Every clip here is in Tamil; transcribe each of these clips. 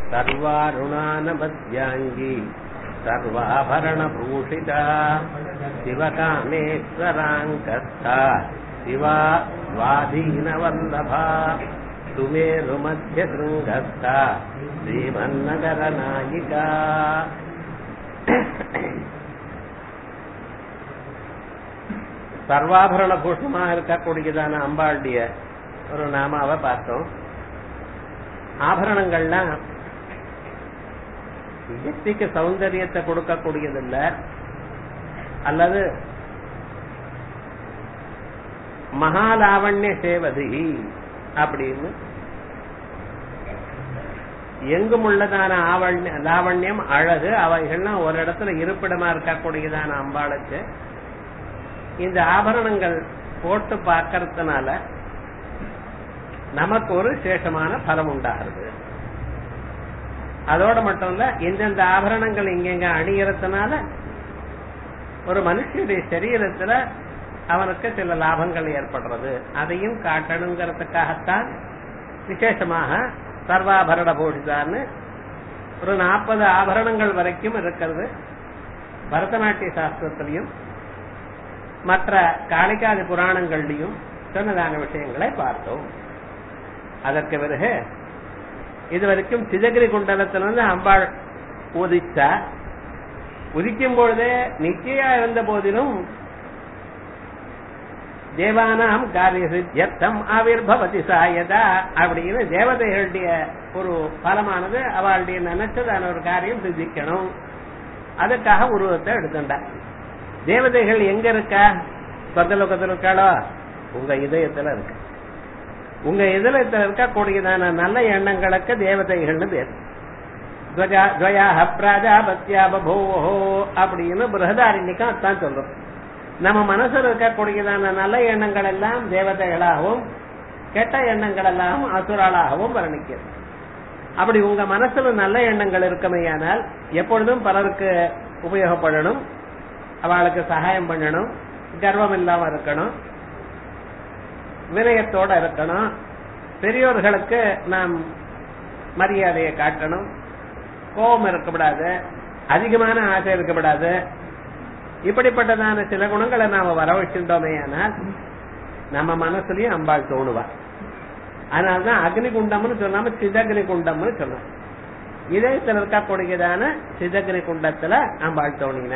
सर्वारुणानमध्याङ्गी सर्वाभरणभूषिता शिवकामेश्वराङ्कस्था शिवा स्वाधीनवल्लभा सुमेरुमध्यशृङ्गस्था श्रीमन्नगरनायिका. சர்வாபரண பூஷணமாக இருக்கக்கூடியதான அம்பாளுடைய ஒரு நாமாவை பார்த்தோம். ஆபரணங்கள்லாம் வியக்திக்கு சௌந்தரியத்தை கொடுக்கக்கூடியதில்ல, அல்லது மகாலாவண்ய சேவதி அப்படின்னு எங்கும் உள்ளதான லாவண்யம் அழகு அவைகள்லாம் ஒரு இடத்துல இருப்பிடமா இருக்கக்கூடியதான அம்பாளுக்கு இந்த ஆபரணங்கள் போட்டு பார்க்கறதுனால நமக்கு ஒரு விசேஷமான பலம் உண்டாகிறது. அதோட மட்டும் இல்ல, இந்தந்த ஆபரணங்கள் இங்க அணியறதுனால ஒரு மனுஷனுடைய சரீரத்துல அவனுக்கு சில லாபங்கள் ஏற்படுறது. அதையும் காட்டணுங்கிறதுக்காகத்தான் விசேஷமாக சர்வாபரண பூஷிதான்னு ஒரு 40 ஆபரணங்கள் வரைக்கும் இருக்கிறது. பரதநாட்டிய சாஸ்திரத்திலையும் மற்ற காளிகாதி புராணங்கள்லையும் சொன்னதான விஷயங்களை பார்த்தோம். அதற்கு பிறகு இதுவரைக்கும் சிதகிரி குண்டலத்திலிருந்து அம்பாள் உதித்தா, உதிக்கும் பொழுதே நிச்சயா இருந்த போதிலும் தேவானாம் காரிய சித்தியர்த்தம் ஆவிர்பவதி சாயதா அப்படின்னு தேவதைகளுடைய ஒரு பலமானது அவளுடைய நினைச்சதான ஒரு காரியம் சித்திக்கணும். அதுக்காக உருவத்தை எடுத்துட்டா. தேவதைகள் எங்க இருக்கா? சொர்க்கலோகத்தில் இருக்காளோ? உங்க இதயத்துல இருக்கு. உங்க இதயத்துல இருக்க கூடியதான நல்ல எண்ணங்களுக்கு தேவதைகள்னு பேர். அப்படின்னு பிரகதாரண்யக்கம் அதான் சொல்றோம். நம்ம மனசுல இருக்கக்கூடியதான நல்ல எண்ணங்கள் எல்லாம் தேவதைகளாகவும் கெட்ட எண்ணங்கள் எல்லாம் அசுராளாகவும் வர்ணிக்கிறது. அப்படி உங்க மனசுல நல்ல எண்ணங்கள் இருக்குமையானால் எப்பொழுதும் பலருக்கு உபயோகப்படணும், அவளுக்கு சகாயம் பண்ணணும், கர்வம் இல்லாம இருக்கணும், வினயத்தோட இருக்கணும், பெரியோர்களுக்கு நாம் மரியாதையை காட்டணும், கோபம் இருக்கக்கூடாது, அதிகமான ஆசை இருக்கக்கூடாது. இப்படிப்பட்டதான சில குணங்களை நாம வரவச்சுட்டோமே ஆனால் நம்ம மனசுலயும் அம்பாள் தோணுவா. அதனால்தான் அக்னி குண்டம்னு சொல்லாம சிதக்னி குண்டம்னு சொன்னோம். இதயத்தில் இருக்கக்கூடியதான சிதக்னி குண்டத்துல அம்பாள் தோணின.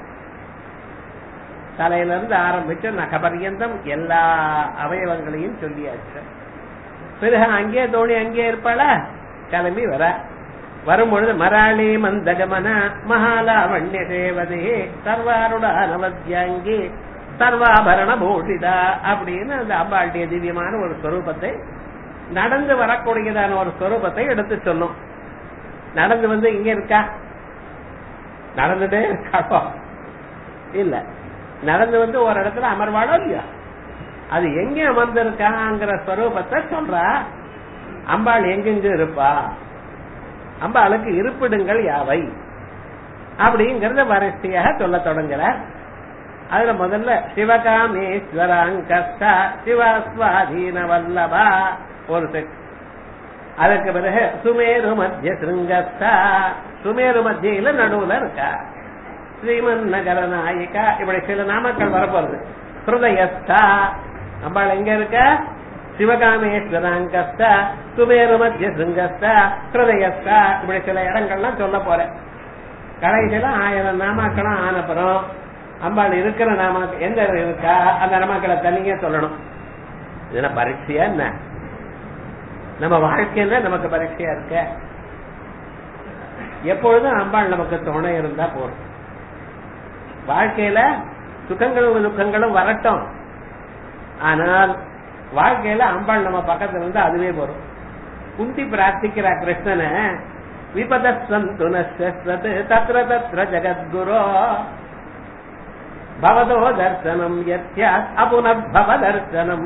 தலையிலிருந்து ஆரம்பிச்சு நகபரியந்தம் எல்லா அவயவங்களையும் சொல்லியாச்சு. பிறகு அங்கே தோணி அங்கே இருப்பாளா? கிளம்பி வரும்பொழுது மராளி மந்தகமன மகாலாவண்ய சேவதே சர்வாருடானவத்யாங்கி சர்வாபரண பூஷிதா அப்படின்னு அந்த அம்பாளுடைய திவ்யமான ஒரு ஸ்வரூபத்தை, நடந்து வரக்கூடியதான ஒரு ஸ்வரூபத்தை எடுத்து சொல்லும். நடந்து வந்து இங்க இருக்கா? நடந்துட்டே இருக்காளோ? இல்ல, நடந்து வந்து ஒரு இடத்துல அமர்வாடோ இல்லையா? அது எங்க அமர்ந்திருக்காங்கிற ஸ்வரூபத்தை சொல்றா. அம்பாள் எங்கெங்க இருப்பா, அம்பாளுக்கு இருப்பிடங்கள் யாவை அப்படிங்கறத வரிசையாக சொல்ல தொடங்குறார். அதுல முதல்ல சிவகாமேஸ்வராங்கஸ்தா சிவஸ்வாதீன வல்லபா ஒரு செட். அதற்கு பிறகு சுமேரு மத்திய சிருங்கஸ்தா, சுமேரு மத்தியில நடுவுல இருக்கா. ஸ்ரீமன் நகர நாயிகா, இப்படி சில நாமக்கள் வரப்போறது. ஹிருதயஸ்தா, அம்பாள் எங்க இருக்க? சிவகாமேஸ்வராங்கஸ்தா சுமேரு மத்திய சிருங்கஸ்தா ஹிருதயஸ்தா, இப்படி சில இடங்கள்லாம் சொல்ல போறேன். கடைசியில 1000 நாமாக்களும் ஆனப்புறம் அம்பாள் இருக்கிற நாமாக்கள் எங்க இருக்கா அந்த நாமாக்களை தனியா சொல்லணும். இதுல பரீட்சையா என்ன? நம்ம வாழ்க்கையில நமக்கு பரீட்சையா இருக்க. எப்பொழுதும் அம்பாள் நமக்கு துணை இருந்தா போறோம். வாழ்க்கையில சுகங்களும் துக்கங்களும் வரட்டும், ஆனால் வாழ்க்கையில அம்பாள் நம்ம பக்கத்துல இருந்து அதுவே வரும். குந்தி பிரார்த்திக்கிற கிருஷ்ணனை விபதஸ்வந்து நஸ்யஸ்வத் தத்ர தத்ர ஜகத்குரு பவதோ தர்சனம் யத்யாத் அபுனர்பவ தர்சனம்.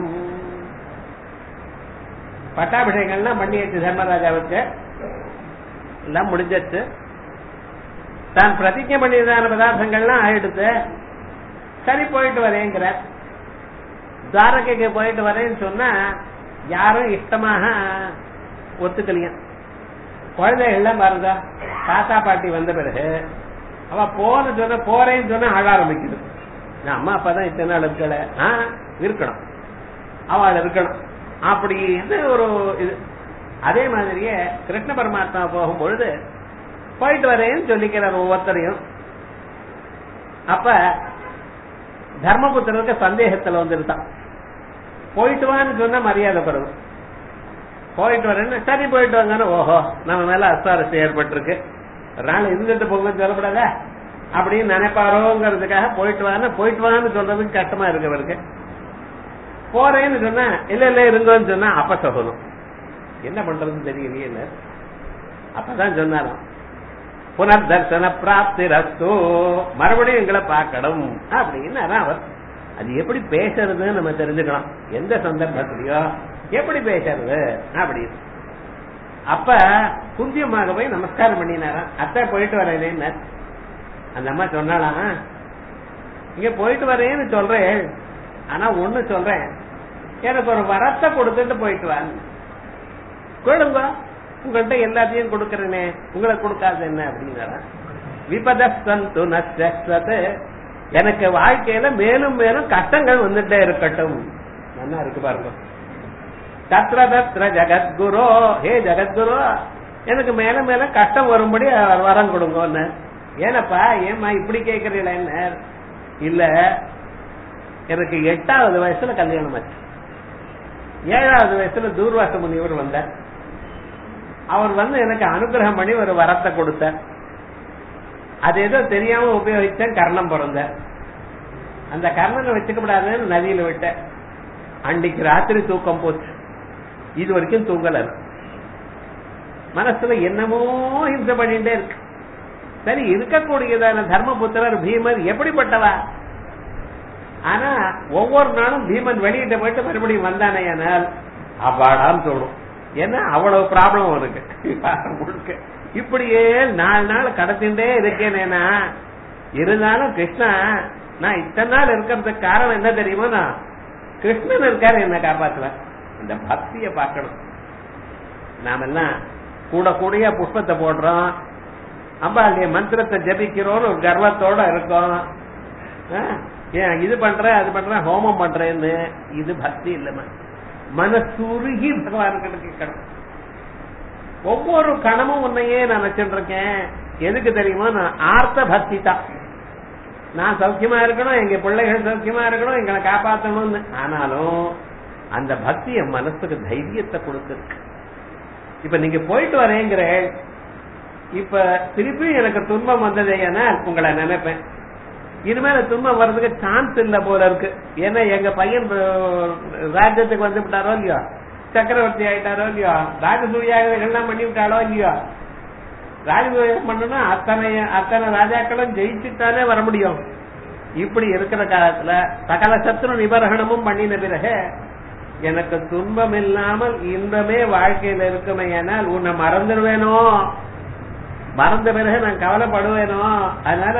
பட்டாபிஷேகம்லாம் பண்ணியாச்சு தர்மராஜாவுக்கு, எல்லாம் முடிஞ்சிச்சு. தான் பிரதிஜை பண்ணியதான பதார்த்தங்கள்லாம் ஆயிடுத்து. சரி போயிட்டு வரேங்கிற. துவாரகைக்கு போயிட்டு வரேன்னு சொன்னா யாரும் இஷ்டமாக ஒத்துக்கலையா. குழந்தைகள்லாம் பாருங்க, தாத்தா பாட்டி வந்த பிறகு அவ போறேன்னு சொன்னா ஆழ ஆரம்பிக்குது. நான் அம்மா அப்பா தான் இத்தனை நாள் இருக்கல, இருக்கணும், அவள் இருக்கணும் அப்படின்னு ஒரு இது. அதே மாதிரியே கிருஷ்ண பரமாத்மா போகும்பொழுது போயிட்டு வரேன்னு சொல்லிக்கிறார் ஒவ்வொருத்தரையும். அப்ப தர்மபுத்திரருக்கு சந்தேகத்துல வந்துருத்தான். போயிட்டு வான்னு சொன்னா மரியாதை பருவம், போயிட்டு வரேன்னு சரி போயிட்டு வாங்கன்னு, ஓஹோ நம்ம மேல அஸ்வாரஸ்யம் ஏற்பட்டிருக்கு, அதனால இருந்துட்டு போங்க சொல்லப்படாத அப்படின்னு நினைப்பாரோங்கிறதுக்காக போயிட்டு வான்னு சொல்றதுக்கு கஷ்டமா இருக்கு அவருக்கு. போறேன்னு சொன்னா இல்ல இருங்கன்னு சொன்னா அப்ப சொல்லணும், என்ன பண்றதுன்னு தெரியலையே. அப்பதான் சொன்னாலும் புனர்தர்சன பிராப்தி ரஸ்து, மறுபடியும் எங்களை பார்க்கணும் அப்படின்னு அவர். அது எப்படி பேசுறதுன்னு நம்ம தெரிஞ்சுக்கலாம், எந்த சந்தர்ப்பத்திலயோ எப்படி பேசுறது அப்படின்னு. அப்ப குந்தியமாக போய் நமஸ்காரம் பண்ணினாராம். அத்தை போயிட்டு வரேன்னு. அந்த அம்மா சொன்னாலாம், இங்க போயிட்டு வரேன்னு சொல்றேன், ஆனா ஒண்ணு சொல்றேன், எனக்கு ஒரு வரத்தை கொடுத்துட்டு போயிட்டு வாங்க. கொடுங்க, உங்கள்கிட்ட எல்லாத்தையும் கொடுக்கறேனே, உங்களுக்கு கொடுக்காது என்ன அப்படின்னா. விபதஸ்து நஷ்டத்து, எனக்கு வாழ்க்கையில மேலும் மேலும் கஷ்டங்கள் வந்துட்டே இருக்கட்டும். நல்லா இருக்கு பாருங்க. தத்ர தத்ர ஜகத்குரு, ஹே ஜகத்குரு, எனக்கு மேல மேல கஷ்டம் வரும்படி வரம் கொடுங்க. ஏனப்பா ஏமா இப்படி கேட்கறீங்களா? என்ன இல்ல, எனக்கு 8வது வயசுல கல்யாணம் ஆச்சு. 7வது வயசுல தூர்வாச முனிவர் வந்தார். அவர் எனக்கு அனுகிரகம் பண்ணி ஒரு வரத்தை கொடுத்தார். அது ஏதோ தெரியாம உபயோகிச்சேன், கர்ணம் பிறந்த. அந்த கர்ணனை வச்சுக்கப்படாதுன்னு நதியில விட்டேன். அன்னைக்கு ராத்திரி தூக்கம் போச்சு, இது வரைக்கும் தூங்கல. மனசுல என்னமோ ஹிம்சை பண்ணிட்டே இருக்கு. சரி, இருக்கக்கூடியதான தர்மபுத்திரர் பீமர் எப்படிப்பட்டவா? ஆனா ஒவ்வொரு நாளும் பீமன் வெளியிட்ட போயிட்டு மறுபடியும் வந்தானேனால் அப்பாடான்னு தோணும். ஏன்னா அவ்வளவு ப்ராப்ளம் இருக்கு. இப்படியே 4 நாள் கடத்தின்றே இருக்கேனேனா, இருந்தாலும் கிருஷ்ணா நான் இத்தனை நாள் இருக்கிறதுக்கு காரணம் என்ன தெரியுமா? நான் கிருஷ்ணன் இருக்காரு என்ன காப்பாத்துல. இந்த பக்திய பார்க்கணும். நாம எல்லாம் கூட கூடிய புஷ்பத்தை போடுறோம், அம்பாளுடைய மந்திரத்தை ஜபிக்கிறோம்னு ஒரு கர்வத்தோட இருக்கோம். ஏன் இது பண்ற அது பண்ற ஹோமம் பண்றேன்னு, இது பக்தி இல்லமா. மனசுருகி பகவான்கிட்ட கேட்கணும். ஒவ்வொரு கணமும் உன்னையே நான் வச்சுட்டு இருக்கேன். எதுக்கு தெரியுமா? நான் ஆர்த்த பக்தி தான். நான் சௌக்கியமா இருக்கணும், எங்க பிள்ளைகள் சௌக்கியமா இருக்கணும், எங்களை காப்பாற்றணும்னு. ஆனாலும் அந்த பக்தி என் மனசுக்கு தைரியத்தை கொடுத்துருக்கு. இப்ப நீங்க போயிட்டு வரேங்கிற, இப்ப திருப்பி எனக்கு துன்பம் வந்ததேனா உங்களை நினைப்பேன். இனிமேல துன்பம் வர்றதுக்கு சான்ஸ் இல்ல போல இருக்கு. ஏன்னா எங்க பையன் ராஜ்யத்துக்கு வந்து விட்டாரோ இல்லையோ, சக்கரவர்த்தி ஆயிட்டாரோ இல்லையோ, ராஜசூயாகலாம் பண்ணி விட்டாலோ இல்லையோ. ராஜசூயம் பண்ணணும்னா அத்தனை ராஜாக்களும் ஜெயிச்சுட்டானே வர முடியும். இப்படி இருக்கிற காலத்துல சகல சத்ரு நிபர்கணமும் பண்ணின பிறகு எனக்கு துன்பம் இல்லாமல் இன்பமே வாழ்க்கையில இருக்குமே. ஏனால் உன்னை மறந்துடுவேனோ, மறந்த பிறகு நான் கவலைப்படுவேனோ. அதனால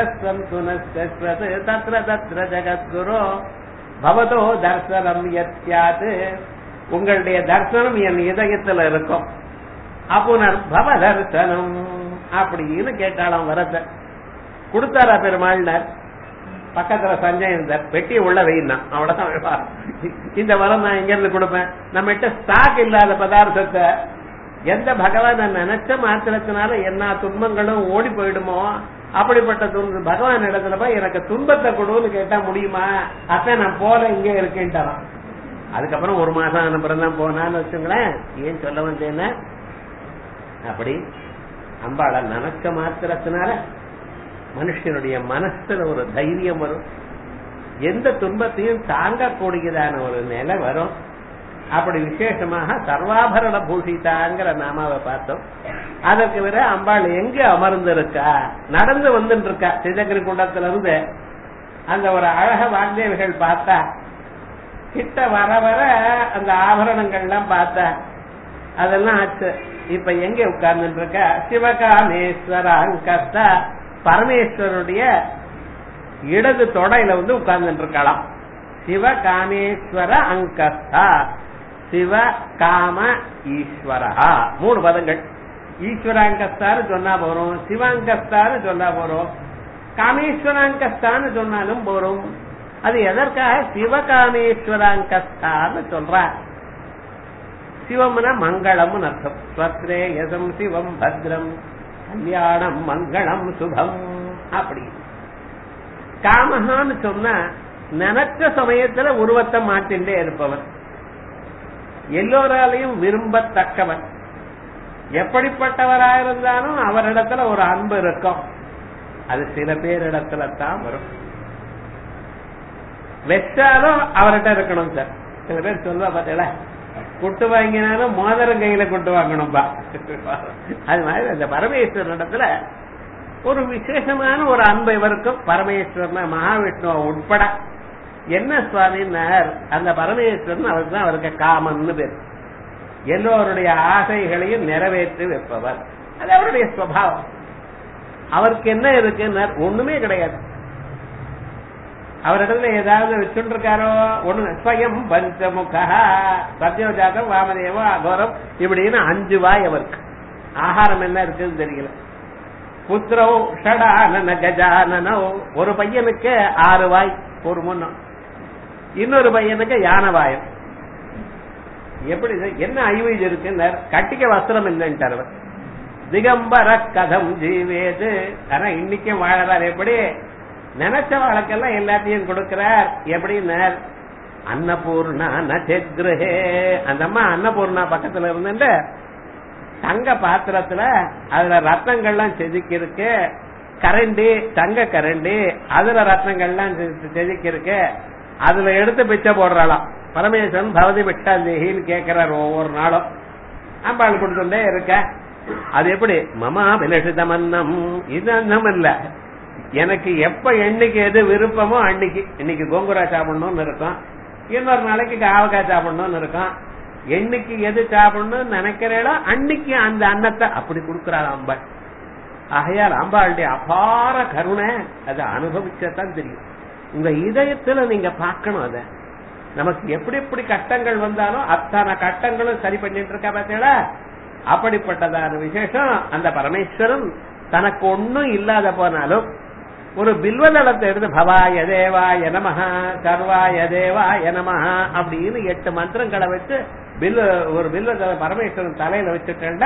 தத்ர தத்ர ஜகத்குரு பவதோ தர்சனம் யத்யாத், உங்களுடைய தர்சனம் என் இதயத்துல இருக்கும். அப்புனர் பவ தர்சனம் அப்படின்னு கேட்டாலும் வரத கொடுத்தாரா பெருமாள்னார். பக்கத்துல சஞ்சய் இருந்தார், பெட்டியை உள்ள வைனா அவ்வளவுதான். இந்த வரம் நான் எங்க இருந்து கொடுப்பேன்? நம்ம கிட்ட ஸ்டாக் இல்லாத பதார்த்தத்தை எந்த பகவான் நினைச்ச மாத்திரத்தினால என்ன துன்பங்களும் ஓடி போயிடுமோ, அப்படிப்பட்ட பகவான் இடத்துல போய் எனக்கு துன்பத்தை கொடுன்னு கேட்டா முடியுமா? அப்ப நான் போல இங்க இருக்கேன்ட்டாராம். அதுக்கப்புறம் 1 மாசம் அனுப்புறம் தான் போனான்னு வச்சுங்களேன். ஏன் சொல்ல வந்தேன்னா, அப்படி அம்பாளை நினைச்ச மாத்திரத்தினால மனுஷனுடைய மனசுல ஒரு தைரியம் வரும், எந்த துன்பத்தையும் தாங்கக்கூடியதான ஒரு நிலை வரும். அப்படி விசேஷமாக சர்வாபரண பூஷிதாங்கிற நாமாவை பார்த்தோம். அதற்கு பிற அம்பாள் எங்க அமர்ந்திருக்கா, நடந்து வந்துட்டு இருக்கா. சிதகிரி குண்டத்துல இருந்து அந்த ஒரு அழக வாக்தேவிகள் பார்த்தா, கிட்ட வர வர அந்த ஆபரணங்கள்லாம் பார்த்தா, அதெல்லாம் ஆச்சு. இப்ப எங்க உட்கார்ந்துட்டு இருக்க? சிவகாமேஸ்வர அங்கஸ்தா, பரமேஸ்வருடைய இடது தொடையில வந்து உட்கார்ந்துட்டு இருக்கலாம். சிவகாமேஸ்வர அங்கஸ்தா, சிவ காம ஈஸ்வரா, 3 பதங்கள். ஈஸ்வராங்கஸ்தான்னு சொன்னா போறோம், சிவாங்கஸ்தான்னு சொன்னா போறோம், காமேஸ்வராங்கஸ்தான்னு சொன்னாலும் போறோம். அது எதற்காக சிவகாமேஸ்வராங்கஸ்தான்னு சொல்ற? சிவம்னா மங்களம்னு அர்த்தம். ஸ்வத்ரேயசம் சிவம் பத்ரம் கல்யாணம் மங்களம் சுபம். அப்படி காமஹான்னு சொன்னா நினைச்ச சமயத்துல உருவத்தை மாற்றிண்டே இருப்பவன், எல்லோராலையும் விரும்பத்தக்கவன். எப்படிப்பட்டவராக இருந்தாலும் அவரிடத்துல ஒரு அன்பு இருக்கும். அது சில பேரிடத்துல தான் வரும். வச்சாலும் அவர்கிட்ட இருக்கணும் சார். சில பேர் சொல்லுவா பார்த்தீங்களா, கொட்டு வாங்கினாலும் மோதிரம் கையில கொட்டு வாங்கணும்பா. அது மாதிரி அந்த பரமேஸ்வரன் இடத்துல ஒரு விசேஷமான ஒரு அன்பு இவருக்கும். பரமேஸ்வரன் மகாவிஷ்ணுவ உட்பட என்ன சுவாமின்னார், அந்த பரமேஸ்வரன் அவருக்கு தான் அவருக்கு காமன்னு பேர். எல்லோருடைய ஆசைகளையும் நிறைவேற்றி வைப்பவர். அது அவருடைய சுவாவம். அவருக்கு என்ன இருக்குன்னார், ஒண்ணுமே கிடையாது. அவரிடத்துல ஏதாவது வச்சுட்டு இருக்காரோ ஒண்ணு. ஸ்வயம் பஞ்சமுக சத்யோஜாதம் வாமதேவம் அகோரம் இப்படின்னு 5 வாய் அவருக்கு. ஆகாரம் என்ன இருக்குன்னு தெரியல. புத்திரோ ஷடானன கஜானனோ, ஒரு பையனுக்கு 6 வாய் ஒரு முன்னம், இன்னொரு பையனுக்கு யானவாயம். எப்படி என்ன ஐவீஜ் இருக்குன்னு கட்டிக்க வஸ்திரம் இல்லைன்ட்டார். திகம்பர கதம் ஜீவேது. ஆனா இன்னைக்கும் வாழறார். எப்படி நினைச்ச வாழ்க்கெல்லாம் எல்லாத்தையும் கொடுக்கிறார். எப்படின்னு அன்னபூர்ணா நச்சே. அந்த அம்மா அன்னபூர்ணா பக்கத்துல இருந்து தங்க பாத்திரத்துல அதுல ரத்னங்கள்லாம் செதுக்கி இருக்கு. கரண்டி தங்க கரண்டி, அதுல ரத்னங்கள்லாம் செதுக்கி இருக்கு. அதுல எடுத்து பிச்சை போடுறாளாம். பரமேஸ்வரன் பவதி பிட்டாந்தேகின்னு கேட்கிறார் ஒவ்வொரு நாளும். அம்பாள் கொடுத்துட்டே இருக்க. அது எப்படி மமா விலசிதம் அன்னம். இது அன்னம் இல்ல, எனக்கு எப்ப என்னைக்கு எது விருப்பமோ அன்னைக்கு. இன்னைக்கு கோங்குரா சாப்பிடணும்னு இருக்கும், இன்னொரு நாளைக்கு காவக்காய் சாப்பிடணும்னு இருக்கும். என்னைக்கு எது சாப்பிடணும்னு நினைக்கிறேடோ அன்னைக்கு அந்த அன்னத்தை அப்படி கொடுக்கிறாள் அம்பாள். ஆகையால் அம்பாளுடைய அபார கருணை அதை அனுபவிச்சதான் தெரியும். உங்க இதயத்துல நீங்க பார்க்கணும். அத நமக்கு எப்படி எப்படி கஷ்டங்கள் வந்தாலும் அத்தனை கஷ்டங்களும் சரி பண்ணிட்டு இருக்கா பார்த்தீங்களா? அப்படிப்பட்டதான விசேஷம் அந்த பரமேஸ்வரன். தனக்கு ஒன்னும் இல்லாத போனாலும் ஒரு பில்வதளத்தை எடுத்து பவாய தேவாய நமஹா சர்வாய தேவாய நமஹா அப்படின்னு 8 மந்திரங்களை வச்சு ஒரு பில்வதள பரமேஸ்வரன் தலையில வச்சுட்டா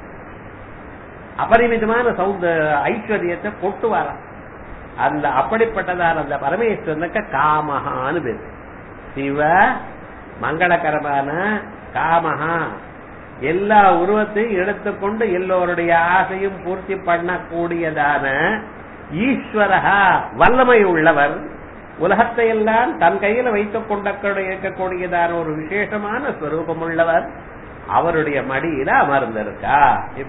அபரிமிதமான ஐஸ்வர்யத்தை கொட்டு வர. அந்த அப்படிப்பட்டதான அந்த பரமேஸ்வரனுக்கு காமஹான்னு பேரு. சிவ மங்களகரமான காமஹா, எல்லா உருவத்தையும் எடுத்துக்கொண்டு எல்லோருடைய ஆசையும் பூர்த்தி பண்ணக்கூடியதான ஈஸ்வரஹா, வல்லமை உள்ளவர். உலகத்தை எல்லாம் தன் கையில வைத்துக் கொண்ட இருக்கக்கூடியதான ஒரு விசேஷமான ஸ்வரூபம் உள்ளவர். அவருடைய மடியில அமர்ந்திருக்கா. இப்ப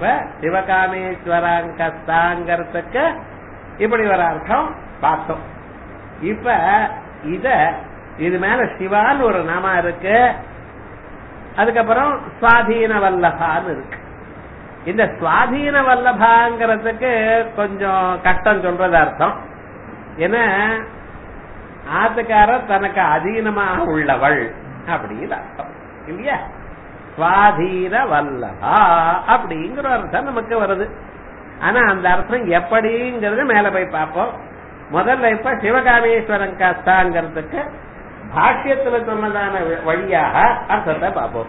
சிவகாமேஸ்வராங்கஸ்தாங்கிறதுக்கு இப்படி ஒரு அர்த்தம் பார்த்தோம். இப்ப இது மேல சிவான்னு ஒரு நாமா இருக்கு. அதுக்கப்புறம் சுவாதீன வல்லபான்னு இருக்கு. இந்த சுவாதீன வல்லபாங்கிறதுக்கு கொஞ்சம் கஷ்டம் சொல்றது அர்த்தம். ஏன்னா ஆத்துக்காரர் தனக்கு அதீனமாக உள்ளவள் அப்படின்னு அர்த்தம் இல்லையா? சுவாதீன வல்லபா அப்படிங்கிற அர்த்தம் நமக்கு வருது. ஆனா அந்த அர்த்தம் எப்படிங்கிறது மேல போய் பார்ப்போம். முதல்ல இப்ப சிவகாமேஸ்வரன் கஸ்தாங்கிறதுக்கு பாஷ்யத்துல சொன்னதான வழியாக அர்த்தத்தை பார்ப்போம்.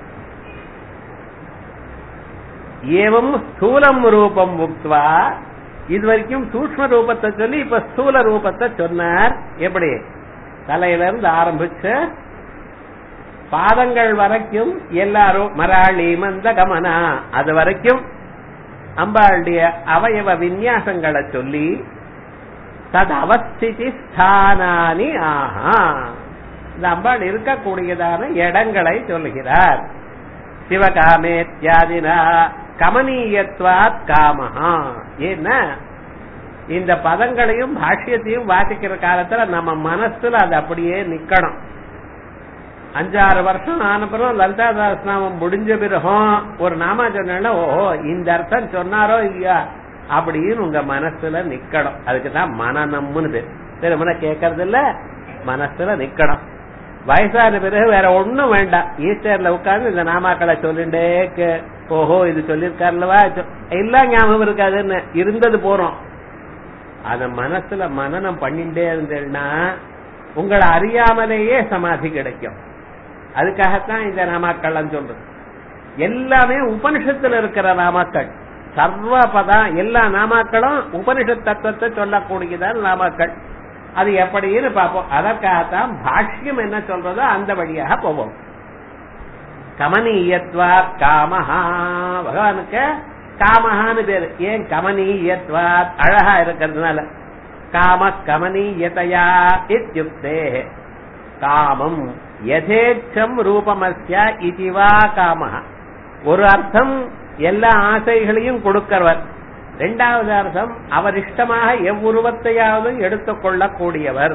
ஏவம் ஸ்தூலம் ரூபம் முக்த்வா, இதுவரைக்கும் சூக்ஷ்ம ரூபத்தை சொல்லி இப்ப ஸ்தூல ரூபத்தை சொன்னார். எப்படி தலையில இருந்து ஆரம்பிச்சு பாதங்கள் வரைக்கும் எல்லாரும் மராளி மந்த கமனா அது வரைக்கும் அம்பாளுடைய அவயவ விநியாசங்களை சொல்லி தது அவஸ்திதி ஸ்தானானி ஆஹா, இந்த அம்பாள் இருக்கக்கூடியதான இடங்களை சொல்லுகிறார். சிவகாமேத்யாதினா கமனீயத்வாத் காமஹா. ஏன்னா இந்த பதங்களையும் பாஷ்யத்தையும் வாசிக்கிற காலத்துல நம்ம மனசுல அது அப்படியே நிக்கணும். 5-6 வருஷம் ஆனப்புறம் லலிதா சஹஸ்ரநாமம் முடிஞ்ச பிறகும் ஒரு நாமா சொன்னா ஓஹோ இந்த அர்த்தம் சொன்னாரோ இல்லையா அப்படின்னு உங்க மனசுல நிக்கணும். அதுக்குதான் மனநம்னு பேர். திருமண கேட்கறது இல்ல, மனசுல நிக்கணும். வயசான பிறகு வேற ஒண்ணும் வேண்டாம், ஈஸ்டர்ல உட்கார்ந்து இந்த நாமாக்களை சொல்லிண்டே ஓஹோ இது சொல்லிருக்காருலவா எல்லாம் ஞாபகம் இருக்காதுன்னு இருந்தது போறோம். அத மனசுல மனனம் பண்ணிட்டே இருந்தேன்னா உங்களை அறியாமலேயே சமாதி கிடைக்கும். அதுக்காகத்தான் இந்த நாமாக்கள் சொல்றது. எல்லாமே உபனிஷத்துல இருக்கிற நாமாக்கள், சர்வபதம் எல்லா நாமாக்களும் உபனிஷத் தத்துவத்தை சொல்லக்கூடியதான் நாமாக்கள். அது எப்படின்னு பார்ப்போம். அதற்காகத்தான் பாஷ்யம் என்ன சொல்றதோ அந்த வழியாக போவோம். கமனீயத்வா காமஹா, பகவானுக்கு காமஹான்னு பேரு. ஏன் கமனீயத்வா, அழகா இருக்கிறதுனால. காம கமனீயதையா இத்யுக்தே காமம் யதேச்சம் ரூபமஸ்ய இதுவா காமஹா. ஒரு அர்த்தம் எல்லா ஆசைகளையும் கொடுக்கிறவர். இரண்டாவது அர்த்தம் அவர் இஷ்டமாக எவ்வுருவத்தையாவது எடுத்துக் கொள்ளக்கூடியவர்.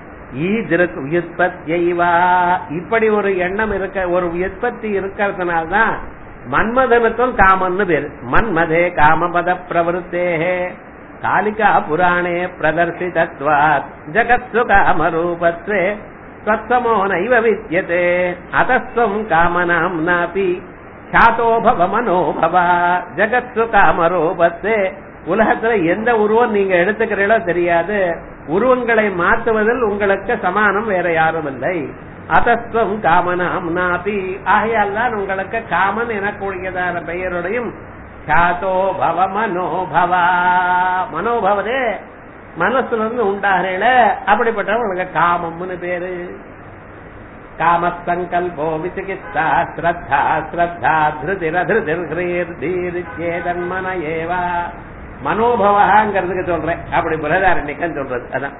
இப்படி ஒரு எண்ணம் இருக்க, ஒரு வியுற்பத்தி இருக்கிறதுனால்தான் மன்மதனுக்கும் காமன்னு பேரு. மன்மதே காமபத பிரவருத்தே காலிகா புராணே பிரதர்சிதத்வாத் ஜகத்சு காமரூபத்வே ஸ்வத்சமோ நைவ வித்யதே அதஸ்வம் காமனாம் நாபி சாதோ பவ மனோபவா ஜகத்சு காமரூபத்வே. உலகத்துல எந்த உருவம் நீங்க எடுத்துக்கிறீங்களோ தெரியாது, உருவங்களை மாற்றுவதில் உங்களுக்கு சமானம் வேற யாரும் இல்லை. அதஸ்வம் காமனாம் நாபி, ஆகையால் தான் உங்களுக்கு காமன் எனக்கூடியதான பெயருடையும் சாதோ பவ மனோபவா, மனோபவரே மனசுல இருந்து உண்டாகிறேல, அப்படிப்பட்டவங்களுக்கு காமம்னு பேரு. காமசங்கல்போ விசிகித்சா ஸ்ரத்தா ஸ்ரத்தா திருதிரதிருதிர்ஹ்ரீர்தீர்ச்சேதன்மன ஏவா. மனோபவங்கிறதுக்கு சொல்றேன், அப்படி பிரதாரண்யக்கன் சொல்றது. அதான்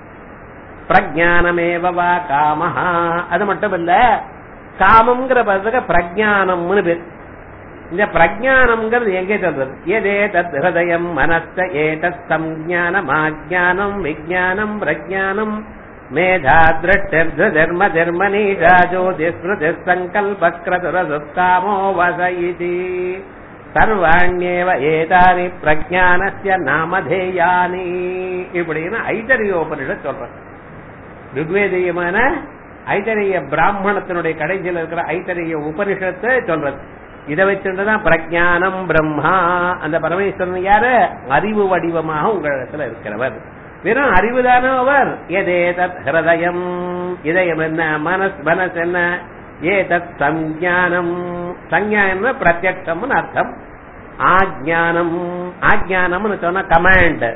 பிரஜானமேவா காமஹா. அது மட்டும் இல்ல, காமம்ங்கிற பதத்துக்கு பிரஜானம்னு பேர். இந்த பிரஜானம்ங்கிறது எங்கே சொல்றது? எதே தத் ஹிருதயம் மனஸ்த ஏதத் சம்ஞானம் ஆஜ்ஞானம் விஜானம் பிரஜானம் மேதா திருஷ்டிர்தர்ம தர்மனீஷா ஜோதிஸ்மிருதி சங்கல்பக்ரதுரசுக்காமோ வசயிதி சர்வாண்யேவ ஏதானி பிரஜானஸ்ய நாமதேயானி. இப்படின்னு ஐதரியோபனிஷத் சொல்றது. ருக்வேதீயமான ஐதரிய பிராமணத்தினுடைய கடைசியில் இருக்கிற ஐதரிய உபனிஷத்தை சொல்றது. இதை வச்சுதான் பிரஜானம் பிரம்மா. அந்த பரமேஸ்வரன் யாரு? அறிவு வடிவமாக உங்களிடத்துல இருக்கிறவர். வெறும் அறிவுதானோ அவர்? எதே தத் ஹிருதயம், இதயம் என்ன, மனஸ் என்ன, ஏதத் சஞ்ஞானம், சஞ்ஞானம் பிரத்யக்ஷம்னு அர்த்தம். ஆஜ்ஞானம், ஆஜ்ஞானம்னு சொன்ன கமாண்ட்.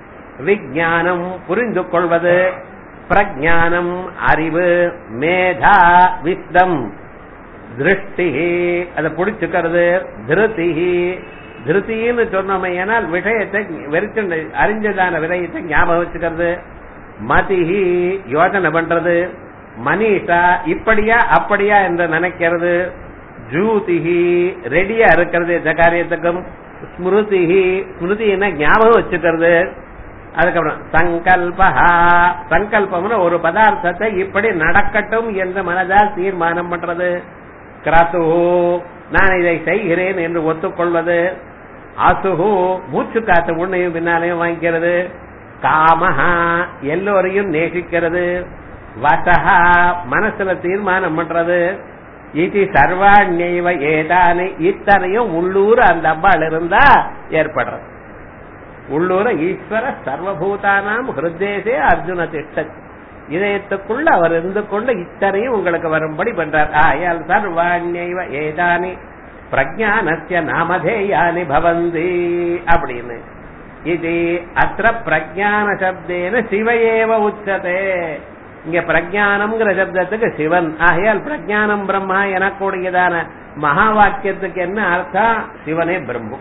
விஜானம் புரிந்து கொள்வது, பிரஜானம் அறிவு, மேதா விஸ்டம், திருஷ்டி அதை புடிச்சுக்கிறது, திருதி திருத்தின்னு சொன்னோமே ஏனால் விஷயத்தை வெறிச்சு அறிஞ்சதான விடயத்தை ஞாபகம் வச்சுக்கிறது, மதிஹி யோசனை பண்றது, மனிஷா இப்படியா அப்படியா என்று நினைக்கிறது, ஜூதிஹி ரெடியா இருக்கிறது இந்த காரியத்துக்கும், ஸ்மிருதிஹி ஸ்மிருதினா ஞாபகம் வச்சுக்கிறது. அதுக்கப்புறம் சங்கல்பஹா, சங்கல்பம்னு ஒரு பதார்த்தத்தை இப்படி நடக்கட்டும் என்று மனதால் தீர்மானம் பண்றது. கிரது நான் இதை செய்கிறேன் என்று ஒத்துக்கொள்வது. அசுஹு மூச்சு காத்து முன்னையும் பின்னாலையும் வாங்கிக்கிறது. காமஹா எல்லோரையும் நேசிக்கிறது. வசஹா மனசுல தீர்மானம் பண்றது. இது சர்வாண்யைவ ஏதானி இத்தனையும் உள்ளூர் அந்த அம்பாள் இருந்தா ஏற்படுறது. உள்ளூர ஈஸ்வர சர்வபூதானாம் ஹிருதேசே அர்ஜுன திஷ்ட, இதயத்துக்குள்ள அவர் இருந்து கொண்டு இத்தனையும் உங்களுக்கு வரும்படி பண்றார். ஆயால் சர்வாண்யைவ ஏதானி பிரஜானஸ்ய நாமதேயானி பவந்தி அப்படின்னு. இது அத்திர பிரஜான சப்தேன சிவயேவ உச்சதே. இங்க பிரஜானம்ங்கிற சப்தத்துக்கு சிவன். ஆகையால் பிரஜானம் பிரம்மா எனக்கூடியதான மகா வாக்கியத்துக்கு என்ன அர்த்தம்? சிவனே பிரம்மம்.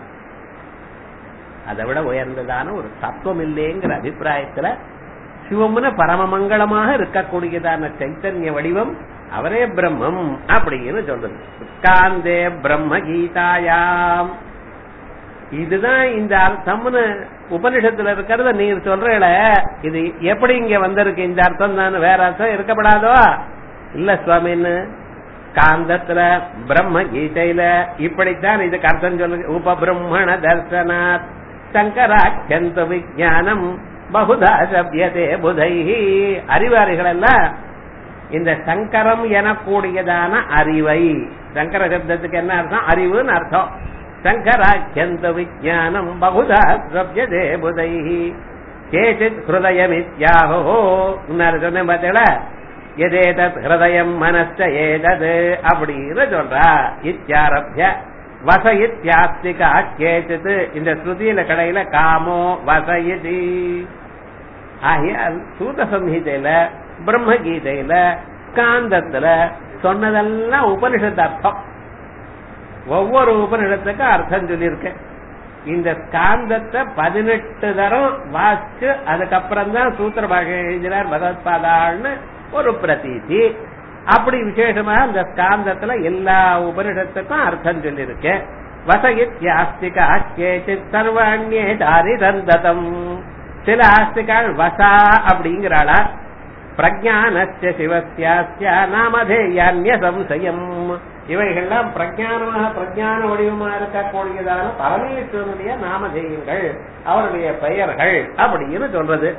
அதை விட உயர்ந்ததான ஒரு தத்துவம் இல்லைங்கிற அபிப்பிராயத்துல சிவம்னு பரமமங்கலமாக இருக்கக்கூடியதான சைத்தன்ய வடிவம் அவரே பிரம்மம் அப்படின்னு சொல்றது. காந்தே பிரம்ம கீதாயாம், இதுதான் இந்த அர்த்தம்னு உபனிஷத்துல இருக்கிறத நீர் சொல்றீல. இது எப்படி இங்க வந்திருக்கு? இந்த அர்த்தம் தான், வேற அர்த்தம் இருக்கப்படாதோ? இல்ல சுவாமின்னு காந்தத்துல பிரம்ம கீதையில இப்படித்தான் இதுக்கு அர்த்தம் சொல்லுங்க. உபபிரம்மண தர்சனாத் சங்கராட்சந்த விஜானம் பகுதா சப்யதே புதைஹி. அறிவாளிகள் எல்லாம் இந்த சங்கரம் எனக்கூடியதான அறிவை, சங்கர சப்தத்துக்கு என்ன அர்த்தம்? அறிவுன்னு அர்த்தம். சங்கராக்கியந்த விஜானம் பகுதா ஸ்ரவ்யதே புதைஹி கேசித் ஹிருதயமித்யாஹோ. சொன்ன பார்த்தீங்களா, எதேதத் ஹிருதயம் மனச்ச ஏதது அப்படின்னு சொல்றா. இத்யாரப்ய வசயித்யாஸ்திகா கேசித், இந்த ஸ்ருதியில கடையில காமோ வசயிதி. ஆகியால் சூத சம்ஹிதையில, பிரம்மகீதையில, ஸ்காந்தத்துல சொன்னதெல்லாம் உபனிஷத்து அர்த்தம். ஒவ்வொரு உபனிஷத்துக்கும் அர்த்தம் சொல்லியிருக்க. இந்த ஸ்காந்தத்தை 18 தரம் வாசிச்சு அதுக்கப்புறம் தான் சூத்திர பாஷை எழுதினார் பகவத்பாதான்னு ஒரு பிரதீதி. அப்படி விசேஷமா அந்த ஸ்காந்தத்துல எல்லா உபனிஷத்துக்கும் அர்த்தம் சொல்லியிருக்க. வசயித்யாஸ்திகா கேசித் சர்வாண்யே தாரி தந்ததம். சில ஆஸ்திகால் வசா அப்படிங்கிறாளா. பிரஜானஸ்ய சிவஸ்யாஸ்ய நாமதேயான்ய சம்சயம். இவைகள்லாம் பிரஜானமாக பிரஜான வடிவமா இருக்கக்கூடியதான பரமேஸ்வரனுடைய நாமதேயங்கள், அவருடைய பெயர்கள் அப்படின்னு சொல்றது.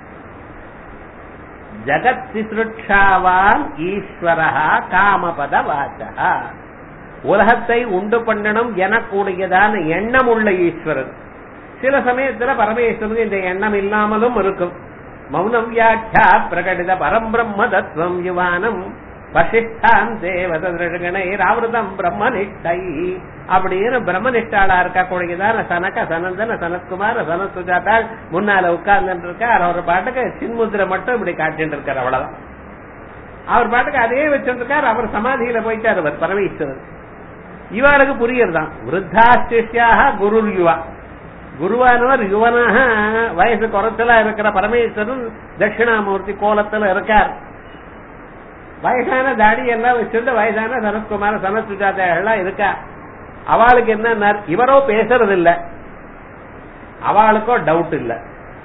ஜகத் சிசுருட்சாவான் ஈஸ்வரஹா காமபத வாச்சா. உலகத்தை உண்டு பண்ணணும் எனக்கூடியதான எண்ணம் உள்ள ஈஸ்வரன். சில சமயத்துல பரமேஸ்வரனுக்கு இந்த எண்ணம் இல்லாமலும் இருக்கும். மௌனம் வியாக்கியா பிரகடித பரம்பிரம்ம தத்துவம் யுவானம் வசிஷ்டான் தேவதனை ராவிரதம் பிரம்மனிஷ்டை அப்படின்னு பிரம்மனிஷ்டாளா இருக்கக்கூடியதான சனக சனந்தன சனத்குமார சனத்சுஜாதாள் முன்னால உட்கார்ந்து இருக்கார். அவர் பாட்டுக்கு சின்முத்திரை மட்டும் இப்படி காட்டிட்டு இருக்கார். அவ்வளவுதான். அவர் பாட்டுக்கு அதே வச்சுட்டு இருக்கார். அவர் சமாதியில போயிட்டார். அவர் பரமேஸ்வரர். இவாளுக்கு புரியறதான். விருத்தா சிஷ்யாக குரு யுவா. குருவானவர் யுவனாக வயசு குறைச்சலா இருக்கிற பரமேஸ்வரன் தட்சிணாமூர்த்தி கோலத்துல இருக்கார். வயசான தாடி எல்லாம் வச்சுட்டு வயசான சனத்குமார சனத்சுஜாதா எல்லாம் இருக்கா. அவளுக்கு என்ன, இவரோ பேசுறது இல்ல, அவளுக்கோ டவுட் இல்ல.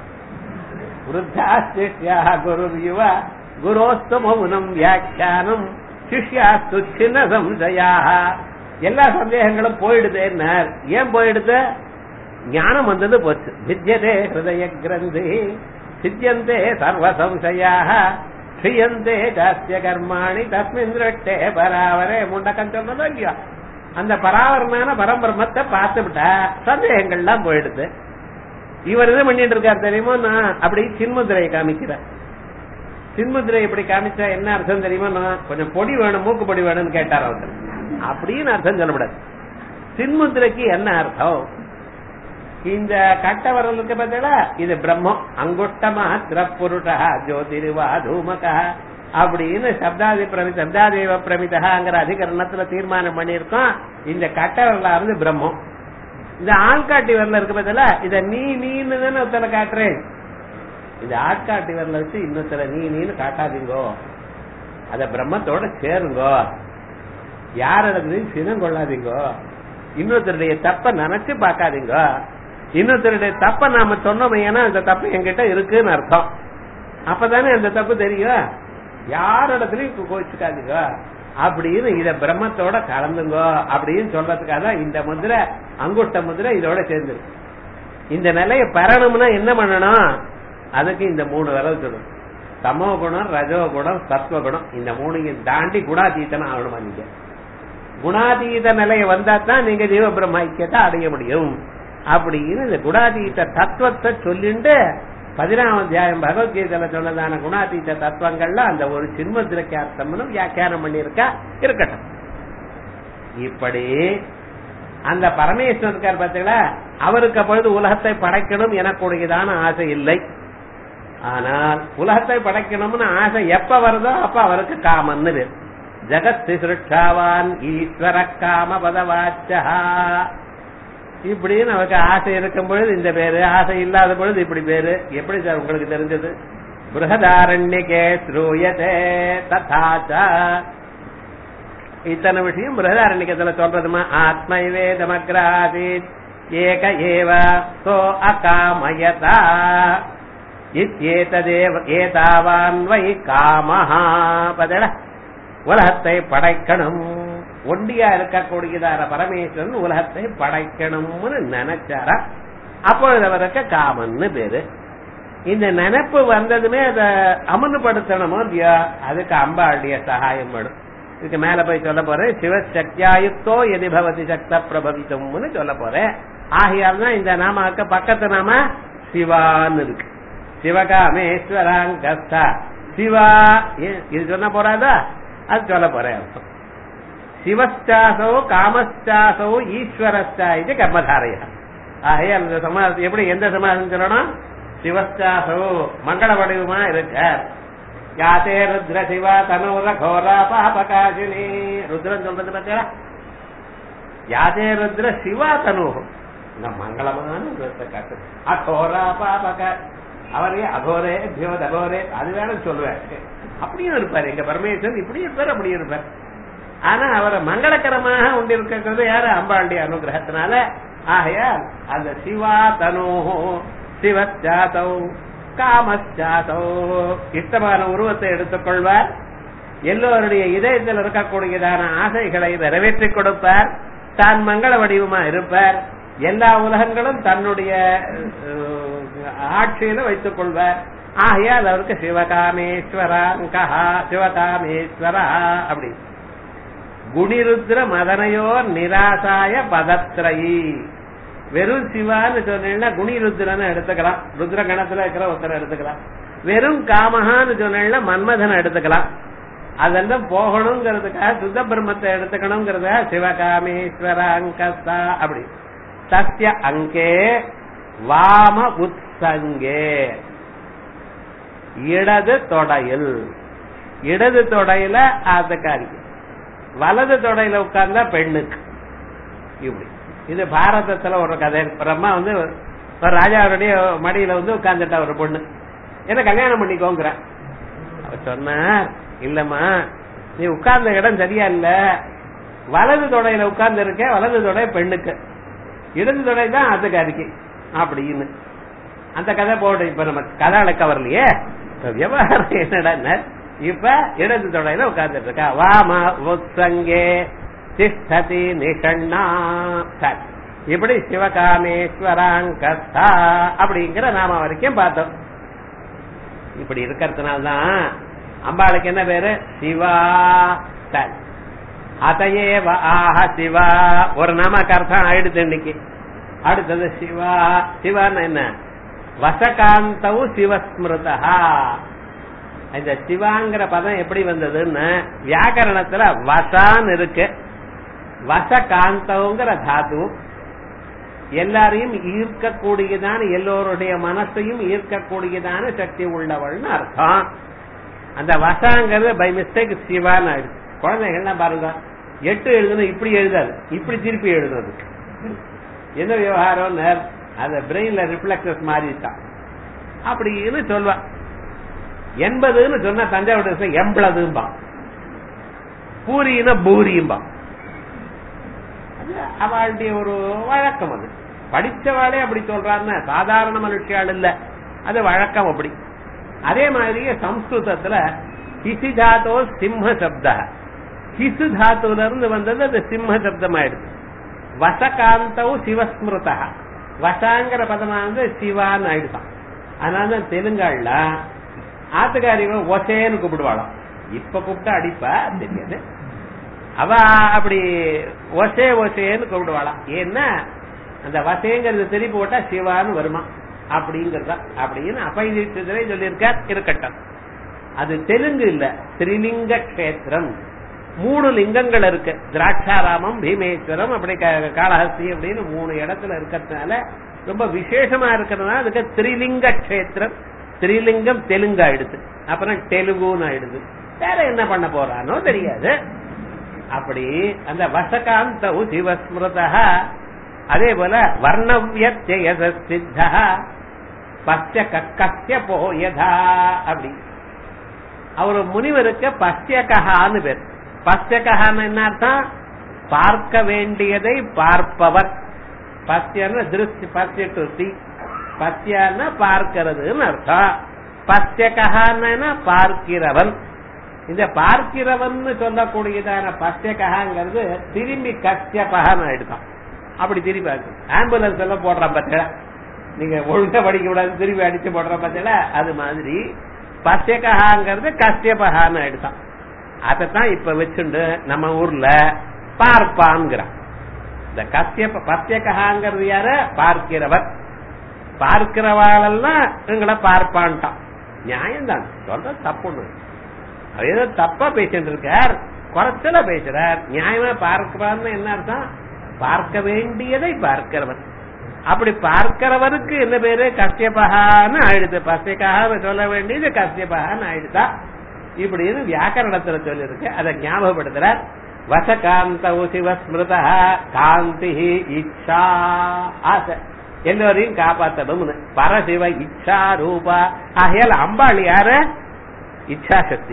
விருத்தாஸ்திஷ்யாக குரு யுவா குரோஸ்து மௌனம் வியாக்கியானம் சிஷ்யாஸ்து சின்ன சம்சயாக. எல்லா சந்தேகங்களும் போயிடுது. ஏன் போயிடுது? ஞானம் வந்தது போச்சு. வித்யதே ஹிருதய கிரந்தி சித்தியந்தே சர்வ சம்சயாக ஸ்ரீயந்தே ஜாஸ்திய கர்மாணி தஸ்மின் திருஷ்டே பராவரே. முண்டக்கம் சொன்னதோ இல்லையா, அந்த பராவரமான பரம்பிரம்மத்தை பார்த்து விட்டா சந்தேகங்கள்லாம் போயிடுது. இவர் என்ன பண்ணிட்டு இருக்காரு தெரியுமோ? நான் அப்படி சின்முத்திரையை காமிக்கிறேன். சின்முத்திரை இப்படி காமிச்சா என்ன அர்த்தம் தெரியுமா? நான் கொஞ்சம் பொடி வேணும், மூக்கு பொடி வேணும்னு கேட்டார் அவர். அப்படின்னு அர்த்தம் சொல்லக்கூடாது. சின்முத்திரைக்கு என்ன அர்த்தம்? இந்த கட்ட வரலுக்கு பதிலா இது பிரம்மம். அங்குஷ்டமா திரப்புருஷா ஜோதிருவா தூமகா அப்படின்னு சப்தாதி பிரமித சப்தாதேவ பிரமிதகாங்கிற அதிகரணத்துல தீர்மானம் பண்ணிருக்கோம். இந்த கட்ட வரலா இருந்து பிரம்மம். இந்த ஆள்காட்டி வரல இருக்கு பதிலா இத நீன்னு தானே ஒருத்தனை காட்டுறேன். இந்த ஆட்காட்டி வரல வச்சு இன்னொருத்தர நீன்னு காட்டாதீங்கோ. அத பிரம்மத்தோட சேருங்கோ. யாரிடத்துலையும் சினம் கொள்ளாதீங்கோ. இன்னொருத்தருடைய தப்ப நினைச்சு பாக்காதீங்க. இன்னொருத்தருடைய தப்ப நாம சொன்னோம், ஏன்னா அந்த தப்பு என்கிட்ட இருக்குன்னு அர்த்தம். அப்பதானே அந்த தப்பு தெரியும். யாரிடத்துலயும் கோச்சுக்காதீங்க அப்படின்னு இத பிரம்மத்தோட கலந்துங்க அப்படின்னு சொல்றதுக்காக இந்த முதிரை, அங்குஷ்ட முதிரை இதோட சேர்ந்து. இந்த நிலையை பெறணும்னா என்ன பண்ணணும்? அதுக்கு இந்த 3 விரல் சொல்லணும். தமோ குணம், ரஜோ குணம், சத்வ குணம். இந்த 3 தாண்டி குணாதீதனம் ஆகணுமா? நீங்க குணாதீத நிலையை வந்தா தான் நீங்க ஜீவ பிரம்ம ஐக்கியத்தை அடைய முடியும். அப்படின்னு இந்த குணாதீத தத்துவத்தை சொல்லிட்டு 11ஆம் அத்தியாயம் பகவத்கீதையில சொன்னதான குணாதீத தத்துவங்கள்ல அந்த ஒரு சின்மத்திரக்கு அர்த்தம்னு வியாக்கியானம் பண்ணிருக்கா. இருக்கட்டும். இப்படி அந்த பரமேஸ்வரர் பார்த்தீங்களா, அவருக்கு அப்பொழுது உலகத்தை படைக்கணும் எனக்கூடியதான ஆசை இல்லை. ஆனால் உலகத்தை படைக்கணும்னு ஆசை எப்ப வருதோ அப்ப அவருக்கு காமன்னு பேர். ஜகத் சிருஷ்டாவான் ஈஸ்வர காம பதவாச்சா. இப்படின்னு அவருக்கு ஆசை இருக்கும் பொழுது இந்த பேரு, ஆசை இல்லாத பொழுது இப்படி பேரு. எப்படி சார் உங்களுக்கு தெரிஞ்சது? பிருஹதாரண்யகே ஸ்ரூயதே ததாச்ச. இத்தனை விஷயம் பிருஹதாரண்யகத்துல சொல்றதுமா. ஆத்மைவேதமக்ராசீத் ஏக ஏவ சோ அகாமயதா இத்யேததேவ ஏதாவான் வை காமஹா. பதட உலகத்தை படைக்கணும், ஒண்டியா இருக்கக்கூடியதார பரமேஸ்வரன் உலகத்தை படைக்கணும்னு நினைச்சாரா. அப்பொழுது அவருக்கு காமன்னு பேரு. இந்த நினைப்பு வந்ததுமே அதை அமல்படுத்தணுமோ இல்லையா, அதுக்கு அம்பாளுடைய சகாயம் வேணும். இதுக்கு மேல போய் சொல்ல போறேன். சிவசக்தியாயுக்தோ எதி பவதி சக்த பிரபவித்தும்னு சொல்ல போறேன். ஆகையால் தான் இந்த நாமாக்க பக்கத்து நாம சிவான்னு இருக்கு. சிவகாமேஸ்வராங்கஸ்தா சிவா, இது சொன்ன போறாதா, அது சொல்ல போறேன். சிவஸ்டாசோ காமஸ்டாசோ ஈஸ்வரஸ்டா இது கர்மதாரையா. ஆகையால் இந்த சமாதம் எப்படி, எந்த சமாதம் சொல்லணும்? சிவஸ்டாசோ மங்கள வடிவமா இருக்க. யாத்தே ருத்ர சிவா தனூர கோரா பாபகாசினி. ருத்ரன் சொல்றது பார்த்தா, யாதே ருத்ர சிவா தனூகம், இந்த மங்களமான காட்டு. அகோரா பாபக, அவரே அகோரே தியோதகோரே, அது வேணும் சொல்லுவேன். அப்படியும் இருப்பார் எங்க பரமேஸ்வரன், இப்படி இருப்பார் அப்படியும் இருப்பார். ஆனா அவரை மங்களகரமாக உண்டிருக்கிறது யாரு? அம்பாளுடைய அனுகிரகத்தினால. ஆகையால் அந்த சிவா தனூஹோ சிவச்சாதௌ காமச்சாதௌ, இஷ்டமான உருவத்தை எடுத்துக்கொள்வார். எல்லோருடைய இதயத்தில் இருக்கக்கூடியதான ஆசைகளை நிறைவேற்றிக் கொடுப்பார். தான் மங்கள வடிவமா இருப்பார். எல்லா உலகங்களும் தன்னுடைய ஆட்சியில வைத்துக் கொள்வார். ஆகையால் அவருக்கு சிவகாமேஸ்வரா சிவகாமேஸ்வரா அப்படி. குணிருத்ர மதனையோ நிராசாய பதத்ரயி. வெறும் சிவான்னு சொன்னா குணிருத்ரன்னு எடுத்துக்கலாம், ருத்ர கணத்துல இருக்கிற ஒருத்தரை எடுத்துக்கலாம். வெறும் காமஹான்னு சொன்னா மன்மதனை எடுத்துக்கலாம். அதெல்லாம் போகணுங்கிறதுக்காக சுத்த பிரம்மத்தை எடுத்துக்கணுங்கிறதுக்காக சிவகாமேஸ்வராங்கஸ்தா அப்படி. சத்ய அங்கே வாம உத்சங்கே, இடது தொடையில், இடது தொடையில ஆத்தக்காரி, வலது தொடையில உட்கார்ந்தா பெண்ணுக்கு. இப்படி இது பாரதத்துல ஒரு கதை. பிரம்மா வந்து ராஜாவுடைய மடியில வந்து உட்கார்ந்துட்டா ஒரு பொண்ணு, என்ன கல்யாணம் பண்ணிக்கோங்கிற. அவர் சொன்னார், இல்லம்மா நீ உட்கார்ந்த இடம் சரியா இல்ல, வலது தொடையில உட்கார்ந்து இருக்க, வலது தொடை பெண்ணுக்கு, இடது தொடை தான் ஆத்துக்காரிக்கு அப்படின்னு. அந்த கதை போட்டு இப்ப நம்ம கதை அழைக்க வரலையே, விவகாரம் என்னடா, இப்ப இடது தொடையில உட்கார்ந்துட்டு இருக்கா. வாமா உத்சங்கே திஷ்டதி நிஷண்ணா. இப்படி சிவகாமேஸ்வராங்கஸ்தா அப்படிங்கிற நாம வரைக்கும் பார்த்தோம். இப்படி இருக்கிறதுனால்தான் அம்பாளுக்கு என்ன பேரு? சிவா. அதையே ஆஹ சிவா ஒரு நாமக்கு அர்த்தம் ஆயிடுது இன்னைக்கு. அடுத்தது சிவா. சிவான்னு என்ன? வசகாந்தவு சிவஸ்மிருதா. இந்த சிவாங்கிற பதம் எப்படி வந்ததுன்னு வியாக்கரணத்துல வசான்னு இருக்கு. வசகாந்தவுங்கிற தாத்து எல்லாரையும் ஈர்க்கக்கூடியதான, எல்லோருடைய மனசையும் ஈர்க்கக்கூடியதான சக்தி உள்ளவள்னு அர்த்தம். அந்த வசாங்கிறது பை மிஸ்டேக் சிவான்னு ஆயிடுச்சு. குழந்தைகள்லாம் பாருங்க, 8 எழுதணும் இப்படி எழுதாது, இப்படி திருப்பி எழுதுறது. என்ன விவகாரம்? அந்த பிரெயின்ல ரிஃப்ளெக்டர்ஸ் மாறிட்டான் அப்படின்னு சொல்லுவான். 80ன்னு சொன்னா தஞ்சாவூர் 80 பூரின்னா பூரியும்பா. அவளுடைய ஒரு வழக்கம். அது படிச்சவாளே அப்படி சொல்றாருன்னா சாதாரண மனுஷியாள் இல்ல, அது வழக்கம் அப்படி. அதே மாதிரியே சம்ஸ்கிருதத்துல ஹிசி தாத்தோ சிம்ம சப்த, ஹிசு தாத்துல இருந்து வந்தது அது சிம்ம சப்தம் ஆயிடுச்சு. வசகாந்தோ சிவஸ்மிருதா, வசாங்கிற பதமானது சிவான்னு ஆயிடுதான். அதனால தெலுங்காள்ல ஆத்துக்காரிகள் ஒசேன்னு கூப்பிடுவாளாம். இப்ப கூப்பிட்டா அடிப்பா தெரியாது, அவ அப்படி ஒசே ஒசேன்னு கூப்பிடுவாளாம். ஏன்னா அந்த வசேங்கிறது திருப்பி போட்டா சிவான்னு வருமா அப்படிங்கறதா அப்படின்னு அப்பைதிலே சொல்லியிருக்கார். இருக்கட்டும், அது தெலுங்கு இல்ல, திரிலிங்க கஷேத்திரம். 3 லிங்கங்கள் இருக்கு, திராட்சாராமம், பீமேஸ்வரம், அப்படி காளஹஸ்தி அப்படின்னு 3 இடத்துல இருக்கிறதுனால ரொம்ப விசேஷமா இருக்கிறதுனால அதுக்கு திரிலிங்க கஷேத்திரம். திரிலிங்கம் தெலுங்கு ஆயிடுது, அப்புறம் தெலுங்குன்னு ஆயிடுது. வேற என்ன பண்ண போறானோ தெரியாது. அப்படி அந்த வசகாந்த சிவஸ்மிருதா. அதே போல வர்ணவ்யத்யய சித்தா பஸ்ய கஸ்ய போயதா. அப்படி அவரு முனிவருக்கு பஸ்யகான்னு பேர். பஸ்யகான்னு என்ன அர்த்தம்? பார்க்க வேண்டியதை பார்ப்பவர். பஸ்யன்னு திருஷ்டி, பஸ்ய டு சி, பஸ்யன்னா பார்க்கிறதுன்னு அர்த்தம். பஸ்யகான்னு பார்க்கிறவன். இந்த பார்க்கிறவன் சொல்லக்கூடியதான பஸ்யகாங்கிறது திரும்பி கஷ்யபகான்னு ஆயிடுதான். அப்படி திரும்பி ஆம்புலன்ஸ் எல்லாம் போடுறான் பத்தியா, நீங்க ஒழுங்கா படிக்க கூடாது திரும்பி அடிச்சு போடுற பத்தில அது மாதிரி பஸ்யகாங்கிறது கஷ்யபகான்னு எடுத்தான். அதத்தான் இப்ப வச்சுண்டு நம்ம ஊர்ல பார்ப்பான்கிறான். இந்த பஸ்யகாங்கிறது யாரு? பார்க்கிறவர். பார்க்கிறவாளெல்லாம் எங்களை பார்ப்பான்ட்டான். நியாயம்தான், சொல்ற தப்பு. ஏதோ தப்பா பேசிட்டு இருக்கார், குறைச்சல பேசுறார். நியாயமா பார்க்கிறான்னு என்ன அர்த்தம்? பார்க்க வேண்டியதை பார்க்கிறவர். அப்படி பார்க்கிறவருக்கு என்ன பேரு? கஷ்யபகான்னு ஆயிடுது. பஸ்யகாக சொல்ல வேண்டியது கஷ்யபகான்னு ஆயிடுதா. இப்படின்னு வியாக்கரணத்துல சொல்லி இருக்கு. அதை ஞாபகப்படுத்துறார். வசகாந்த சிவஸ்மிருதா காந்தி இச்சா, ஆசை எல்லோரையும் காப்பாற்றணும். பரசிவ இச்சா ரூபா. ஆகையால் அம்பாள் யாரு? இச்சா சக்தி.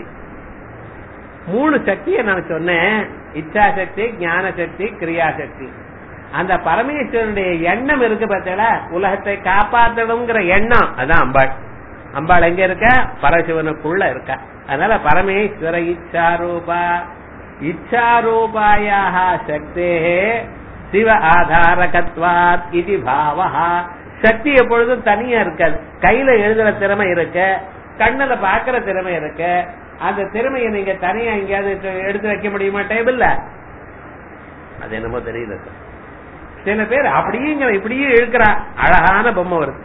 3 சக்தியை நான் சொன்னேன். இச்சா சக்தி, ஞான சக்தி, கிரியா சக்தி. அந்த பரமேஸ்வரனுடைய எண்ணம் இருக்கு பார்த்தா, உலகத்தை காப்பாற்றணுங்கிற எண்ணம், அதான் அம்பாள். அம்பாள் எங்க இருக்க? பரசிவனுக்குள்ள இருக்க. அதனால பரமேஸ்வர இச்சா ரூபா. இச்சா ரூபாயாக சக்தே சிவ ஆதாரகத்வாத் இது பாவஹா. சக்தி எப்பொழுதும் தனியா இருக்காது. கையில எழுதுற திறமை இருக்கு, கண்ணுல பாக்குற திறமை இருக்கு. அந்த திறமையை நீங்க தனியா எங்கேயாவது எடுத்து வைக்க முடியுமா டேபிள்ல? அது என்னமோ தெரியல. சில பேர் அப்படியே இப்படியே இழுக்கிறா, அழகான பொம்மை வருது.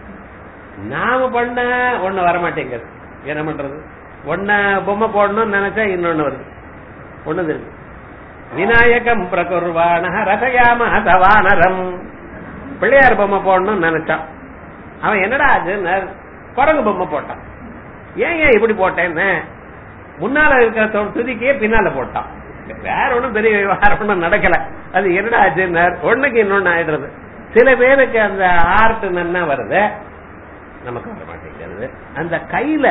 நாம பண்ண ஒண்ணு வரமாட்டேங்கிறது. என்ன பண்றது? ஒன்ன பொம்மை போடணும்னு நினைச்சா இன்னொன்னு வருது. ஒண்ணு இருக்கு. விநாயகம் பிரகுர்வான ரசயாம வானரம். பிள்ளையார் பொம்மை போடணும்னு நினைச்சான். அவன் என்னடா அது குரங்கு பொம்மை போட்டான். ஏன் இப்படி போட்டேன்னு முன்னால இருக்கிற துதிக்கே பின்னால போட்டான். வேற ஒண்ணும் பெரிய விவகாரம் ஒண்ணும் நடக்கல. அது என்னடா ஆச்சுன்னு ஒண்ணுக்கு இன்னொன்னு ஆயிடுறது. சில பேருக்கு அந்த ஆர்ட் நல்லா வருது, நமக்கு வர மாட்டேங்கிறது. அந்த கையில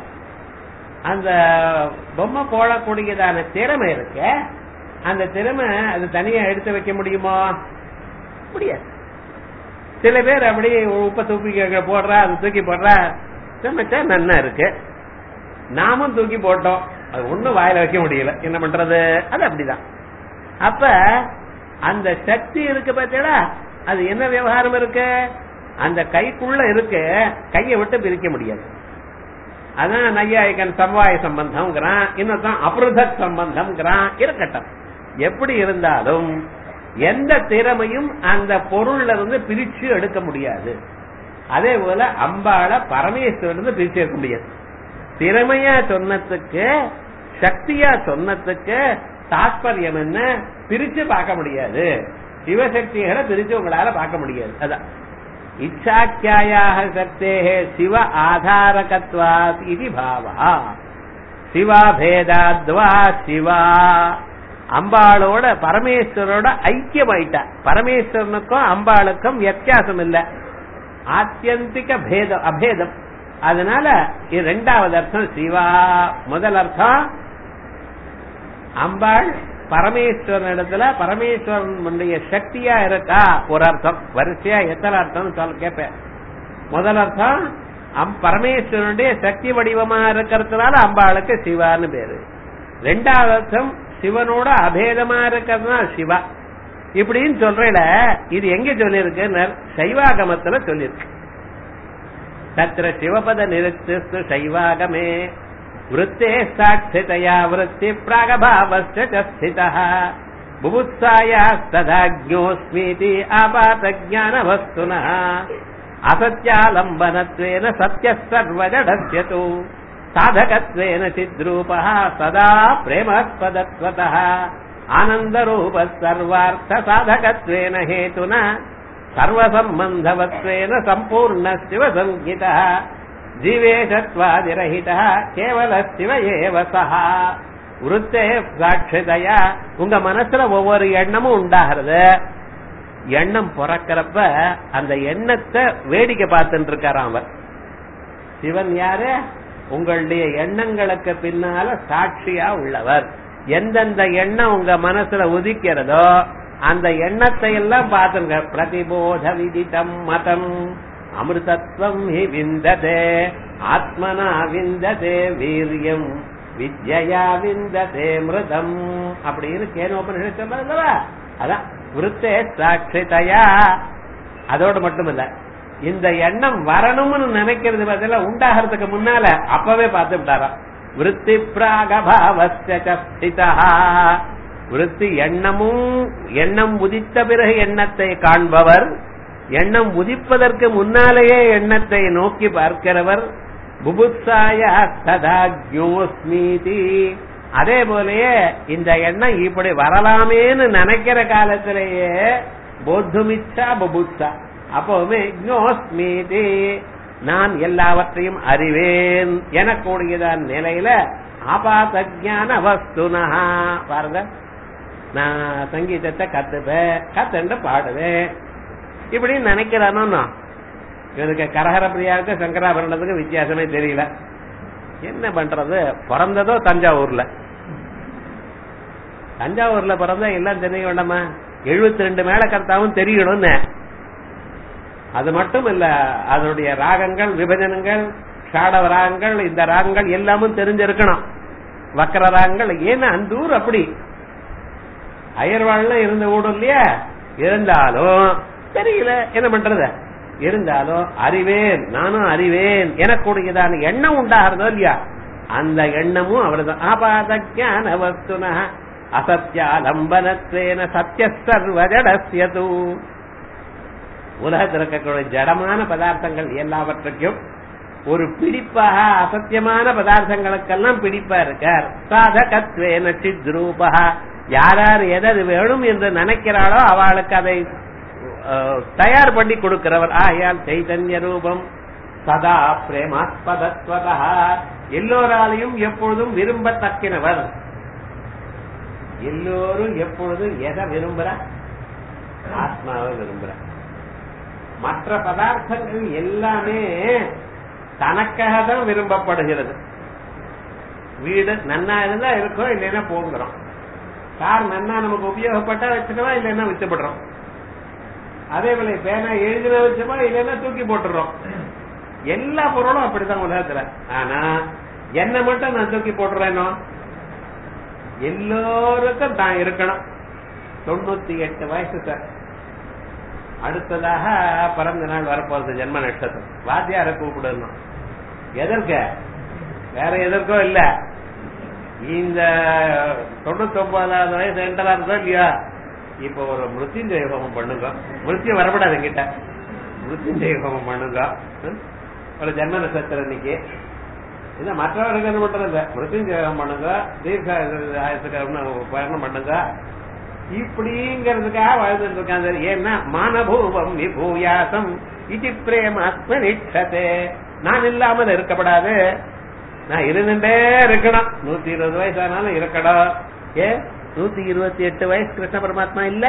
அந்த பொம்மை போடக்கூடியதான திறமை இருக்கு. அந்த திறமை அது தனியா எடுத்து வைக்க முடியுமோ? முடியாது. சில பேர் அப்படியே உப்ப தூக்கி போடுறா, அது தூக்கி போடுறா, சமைச்சா நன்னா இருக்கு. நாமும் தூக்கி போட்டோம், அது ஒண்ணும் வாயில வைக்க முடியல. என்ன பண்றது? அது அப்படிதான். அப்ப அந்த சக்தி இருக்கு பார்த்தீங்களா, அது என்ன விவகாரம் இருக்கு? அந்த கைக்குள்ள இருக்கு, கையை விட்டு பிரிக்க முடியாது. அதான் நையாயிகன் சம்வாய சம்பந்தம்ங்கிறான், இன்னொருத்தான் அப்ருதத் சம்பந்தம்ங்கிறான். இருக்கட்டும், எப்படி இருந்தாலும் எந்த திறமையும் அந்த பொருள்ல இருந்து பிரிச்சு எடுக்க முடியாது. அதே போல அம்பாள பரமேஸ்வரன் பிரிச்சு எடுக்க முடியாது. திறமையா சொன்னதுக்கு, சக்தியா சொன்னதுக்கு தாற்பயம் என்ன? பிரிச்சு பார்க்க முடியாது. சிவசக்திகளை பிரிச்சு உங்களால பார்க்க முடியாது. அதான் இச்சாக்கியாயாக சக்தே சிவ ஆதாரகத்வாத் இது பாவா. சிவா பேதாத்வா சிவா. அம்பாளோட பரமேஸ்வரோட ஐக்கியமாயிட்டா. பரமேஸ்வரனுக்கும் அம்பாளுக்கும் வித்தியாசம் இல்ல, ஆத்தியந்திக பேதம், அபேதம். அதனால இது 2வது அர்த்தம் சிவா. முதல் அர்த்தம் அம்பாள் பரமேஸ்வரன் இடத்துல பரமேஸ்வரனுடைய சக்தியா இருக்கா. ஒரு அர்த்தம். வரிசையா எத்தனை அர்த்தம் சொல்ல கேட்பேன். முதல் அர்த்தம் பரமேஸ்வரனுடைய சக்தி வடிவமா இருக்கிறதுனால அம்பாளுக்கு சிவான்னு பேரு. 2வது அர்த்தம் சிவனோட அபேதமா இருக்கிறதுனால சிவா. இப்படின்னு சொல்றேன். இது எங்க சொல்லிருக்கு? சைவாகமத்துல சொல்லிருக்கு. தத்ர சிவபத நிறுத்து சைவாகமே விருத்தே சாட்சிதயா விருத்தி பிராகபாவஸ்ய ஸ்திதः புபுத்சாயா ததாஜ்ஞோஸ்மீதி ஆபாத ஞான வஸ்துனः அசத்யாலம்பனத்வேன சத்யः சர்வஜடஸ்யது சாதகத்வேன சித்ரூபः சதா பிரேமாஸ்பதத்வதः ஆனந்தரூபः சர்வார்த்த சாதகத்வேன ஹேதுனா சர்வசம்பந்தவத்வேன சம்பூர்ண சிவ சங்கிதः ஜீவேஷத்வாதிரஹிதः கேவல சிவ ஏவ சஹ. விருத்தே சாட்சிதயா. உங்க மனசுல ஒவ்வொரு எண்ணமும் உண்டாகிறது. எண்ணம் பிறக்கிறப்ப அந்த எண்ணத்தை வேடிக்கை பார்த்துட்டு இருக்காராம் அவர். சிவன் யாரு? உங்களுடைய எண்ணங்களுக்கு பின்னால சாட்சியா உள்ளவர். எந்தெந்த எண்ணம் உங்க மனசுல உதிக்கிறதோ அந்த எண்ணத்தை எல்லாம் பார்த்துங்க. பிரதிபோத விதிதம் மதம் அமிர்தத்வம் ஹி விந்ததே ஆத்மனா விந்ததே வீரியம் வித்யா விந்ததே மிருதம் அப்படின்னு கேனோபனிஷத் சொல்றதுல. அதான் விருத்தே சாட்சிதயா. அதோடு மட்டும் இல்ல, இந்த எண்ணம் வரணும்னு நினைக்கிறது பதிலா உண்டாகிறதுக்கு முன்னால அப்பவே பார்த்து விட்டாராம். விருத்தி பிராகபாவஸ்திதா, விருத்தி எண்ணம் உதித்த பிறகு எண்ணத்தை காண்பவர், எண்ணம் உதிப்பதற்கு முன்னாலேயே எண்ணத்தை நோக்கி பார்க்கிறவர். புபுத்சாய ததா ஜோஸ்மீதி, அதே போலயே இந்த எண்ணம் இப்படி வரலாமேன்னு நினைக்கிற காலத்திலேயே போத்துமிச்சா புபுத்சா, அப்பவுமே ஜோஸ்மீதி நான் எல்லாவற்றையும் அறிவேன் எனக்கூடியதான் நிலையில ஆபாசஞான வஸ்துனா. பாருங்க, நான் சங்கீதத்தை கத்துண்டு பாடுவேன் இப்படின்னு நினைக்கிறானோ. இவனுக்கு கரஹர பிரியாவுக்கு சங்கராபரணத்துக்கு வித்தியாசமே தெரியல. என்ன பண்றது, பிறந்ததோ தஞ்சாவூர்ல பிறந்த எல்லாம் தெரிய வேண்டாமா, 72 மேளக்கர்த்தாவும் தெரியணும்னு. அது மட்டும் இல்ல, அதனுடைய ராகங்கள், விபஜனங்கள், ஷாடவ ராகங்கள், இந்த ராகங்கள் எல்லாமும் தெரிஞ்சிருக்கணும். வக்கர ராகங்கள், ஏன்னா அந்த ஊர் அப்படி அயர்வாள்ல இருந்த ஊடும் இல்லையா, இருந்தாலும் தெரியல என்ன பண்றது, இருந்தாலும் அறிவேன், நானும் அறிவேன் எனக்கூடியதான எண்ணம் உண்டாகிறதோ இல்லையா, அந்த எண்ணமும் அவர்தான். ஆபாதஞான வஸ்துனா அசத்யாலம்பனத்வேன சத்ய சர்வஜடஸ்யது, உலகத்தில் இருக்கக்கூடிய ஜடமான பதார்த்தங்கள் எல்லாவற்றுக்கும் ஒரு பிடிப்பாக, அசத்தியமான பதார்த்தங்களுக்கெல்லாம் பிடிப்பா இருக்கார். சாதகத்வேன சித்ரூபா, யார் எது வேணும் என்று நினைக்கிறாளோ அவளுக்கு அதை தயார் பண்ணி கொடுக்கிறவர். ஆகையால் சைதன்ய ரூபம் சதா பிரேமாஸ்பதத்வதா, எல்லோராலையும் எப்பொழுதும் விரும்பத்தக்கினவர். எல்லோரும் எப்பொழுதும் எதை விரும்புற, ஆத்மாவை விரும்புற. மற்ற பதார்த்தங்கள் எல்லாமே தனக்காக தான் விரும்பப்படுகிறது. வீடு நன்னா இருந்தா இருக்கோம், இல்லைன்னா போங்கிறோம். கார் நன்னா நமக்கு உபயோகப்பட்டா வச்சுக்கவா, இல்லைன்னா வித்துப்படுறோம். அதே போல பேனா எழுதின வச்சோமா, இல்லைன்னா தூக்கி போட்டுறோம். எல்லா பொருளும் அப்படித்தான் உலகத்துல. ஆனா என்ன மட்டும் நான் தூக்கி போட்டுறேனோ, எல்லோருக்கும் தான் இருக்கணும். 98 வயசு சார். அடுத்ததாக பிறந்த நாள் வரப்போறது, ஜென்ம நட்சத்திரம். வாத்தியார கூப்பிடணும். எதற்க, வேற எதற்கோ இல்ல. இந்த 99வது வயசு என்டரா இருக்கோ இல்லையா, இப்ப ஒரு மிருத்யுஞ்சய ஹோமம் பண்ணுங்க. மிருத்யு வரப்படாது என்கிட்ட, மிருத்யுஞ்சய ஹோமம் பண்ணுங்க. ஒரு ஜென்ம நட்சத்திரம் இன்னைக்கு. இது மற்றவர்கள் மட்டும் இல்ல, மிருத்யுஞ்சய ஹோமம் பண்ணுங்க, தீர்க்க பயணம் பண்ணுங்க. இப்படிங்கிறதுக்காக வாழ்ந்துட்டு இருக்காங்க. ஏன்னா மானபூவம் விபூயாசம் இது பிரேமாத்மனிச்சதே, நான் இல்லாமல் இருக்கப்படாது, நான் இருந்துட்டே இருக்கணும். 120 வயசானாலும் இருக்கணும். 128 வயசு கிருஷ்ண பரமாத்மா இல்ல,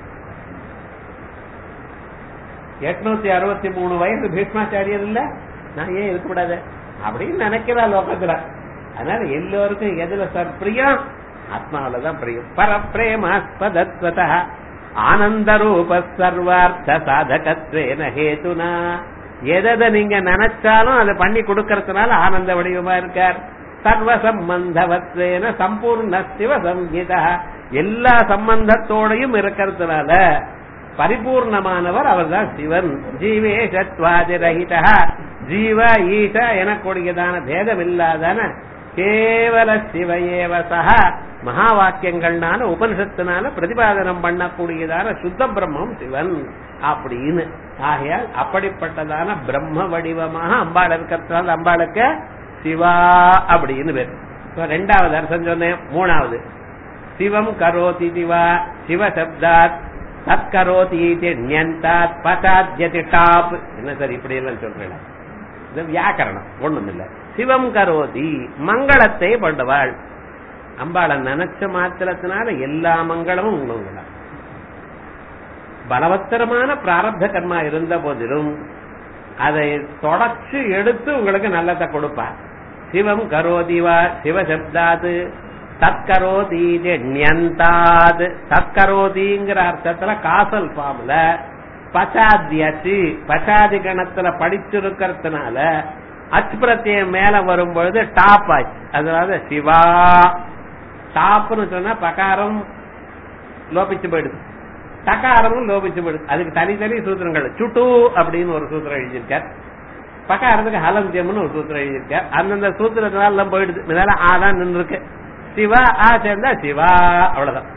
863 வயசு பீஷ்மாச்சாரியர் இல்ல, நான் ஏன் இருக்கக்கூடாது அப்படின்னு நினைக்கிறா லோகத்துல. அதனால எல்லோருக்கும் எதுல சார் பிரியம், ஆத்மாவில்தான் பிரியம். பரப்பிரேமாஸ்பதத்வதா ஆனந்த ரூப சர்வார்த்த சாதகத்வேன ஹேதுனா, எதை நீங்க நினைச்சாலும் அதை பண்ணி கொடுக்கறதுனால ஆனந்த வடிவமா இருக்கார். சர்வ சம்பந்தவத்வேன சம்பூர்ண சிவ சங்கீதா, எல்லா சம்பந்தத்தோடையும் இருக்கிறதுனால பரிபூர்ணமானவர் அவர் தான் சிவன். ஜீவேஷத்வாதிரஹிதா, ஜீவ ஈச எனக்கூடியதான பேதம் இல்லாதான கேவல சிவயேவசா, மகா வாக்கியங்கள்னால உபனிஷத்தினால பிரதிபாதனம் பண்ணக்கூடியதான சுத்த பிரம்மம் சிவன் அப்படின்னு. ஆகையால் அப்படிப்பட்டதான பிரம்ம வடிவமாக அம்பாள் இருக்கிறதுனால அம்பாளுக்கு சிவா அப்படின்னு பேர். ரெண்டாவது அர்த்தம் சொன்னேன். மூணாவது சிவம் கரோதி திவா, சிவசப்தாத் தத் கரோதி நியந்தாத் பசாத்யதி டாப். என்ன சார் இப்படி எல்லாம் சொல்றேன், இது வியாக்கரணம் ஒண்ணும் இல்ல. சிவம் கரோதி மங்களத்தை பண்ணுவாள். அம்பாளை நினைச்ச மாத்திரத்தினால எல்லா மங்களமும் உங்களுக்கு. பலவத்தரமான பிராரப்த கர்மா இருந்த போதிலும் அதை தொடச்சு எடுத்து உங்களுக்கு நல்லதை கொடுப்பார். சிவம் கரோதிவா சிவசப்தாது தற்கரோதி நியந்தாது, தற்கரோதிங்கிற அர்த்தத்துல காசல் ஃபார்ம்ல பச்சாத்தியாச்சு பச்சாதி கணத்துல படிச்சிருக்கிறதுனால அச்சு பிரத்தியம் மேல வரும்பொழுது டாப் ஆச்சு. அதனால சிவா டாப்னு சொன்னா பகாரம் லோபிச்சு போயிடுது. டகாரமும் லோபிச்சு போயிடுது. அதுக்கு தனித்தனி சூத்திரங்கள். சுட்டு அப்படின்னு ஒரு சூத்திரம் எழுதியிருக்கார், பகாரத்துக்கு ஹலந்தியம்னு ஒரு சூத்திரம் எழுதியிருக்கார். அந்தந்த சூத்திரத்தினால எல்லாம் போயிடுது. இதனால ஆதான் நின்று இருக்கு. சிவா ஆ சேர்ந்தா சிவா, அவ்வளவுதான்.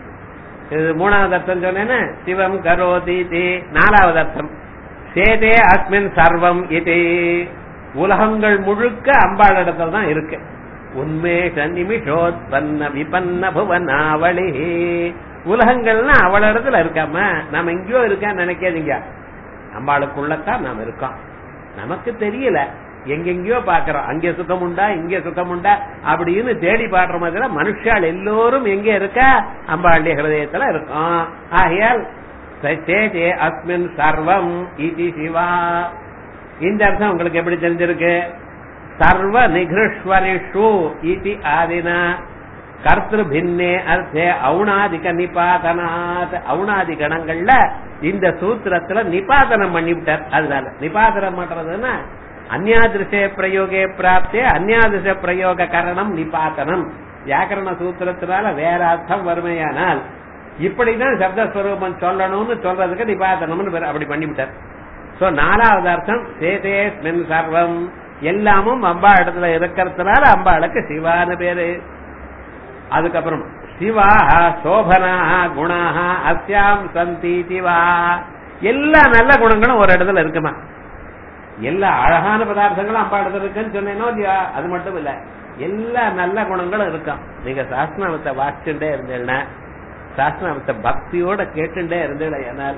இது மூணாவது அர்த்தம் சொன்னேன்னு. சிவம் கரோதி. நாலாவது அர்த்தம் சேதே அஸ்மின் சர்வம் இது. உலகங்கள் முழுக்க அம்பாள் இடத்துல தான் இருக்கு. உன்மேஷ நிமிஷோத்பன்ன விபன்ன புவனாவளி. உலகங்கள்னா அவள இடத்துல இருக்காம நாம எங்கேயோ இருக்கான்னு நினைக்காதீங்க. அம்பாளுக்குள்ளத்தான் நாம இருக்கோம். நமக்கு தெரியல, எங்கெங்கயோ பாக்குறோம். அங்கே சுகம் உண்டா, இங்கே சுகம் உண்டா அப்படின்னு தேடி பாடுற மாதிரி மனுஷால் எல்லோரும் எங்க இருக்கா, அம்பாளுடைய ஹிருதயத்துல இருக்கும். ஆகையால் சேதே அஸ்மின் சர்வம் இது சிவா. இந்த அர்த்தம் உங்களுக்கு எப்படி தெரிஞ்சிருக்கு? சர்வ நிகிருஷ்வரிஷு இதி ஆதினா கர்த்திரு பின்னே அர்த்தே ஔணாதிக நிபாதனாத். ஔணாதி கணங்கள்ல இந்த சூத்திரத்துல நிபாதனம் பண்ணிவிட்டார். அதனால நிபாதனம் பண்றதுன்னா அந்யாதிருஷே பிரயோகே பிராப்தே அந்யாதிருஷ பிரயோக கரணம் நிபாதனம். வியாக்கரண சூத்திரத்தினால வேற அர்த்தம் வறுமையானால் இப்படிதான் சப்தஸ்வரூபம் சொல்லணும்னு சொல்றதுக்கு நிபாதனம்னு அப்படி பண்ணிவிட்டார். சோ நாலாவது அர்த்தம் சேதேஸ்மின் சர்வம், எல்லாமும் அம்பா இடத்துல இருக்கிறதுனால அம்பாளுக்கு சிவான்னு பேரு. அதுக்கப்புறம் சிவாஹ சோபனாஹ குணாஹ அஸ்யாம் சந்தி சிவா. எல்லா நல்ல குணங்களும் ஒரு இடத்துல இருக்குமா? எல்லா அழகான பதார்த்தங்களும் அம்பா இடத்துல இருக்குன்னு சொன்னேனோ இல்லையா? அது மட்டும் இல்ல, எல்லா நல்ல குணங்களும் இருக்கும். நீங்க சாஸ்திரநாமத்தை வாசிச்சுட்டே இருந்தேன்னா, சாஸ்திரநாமத்தை பக்தியோட கேட்டுட்டே இருந்தேன்னா,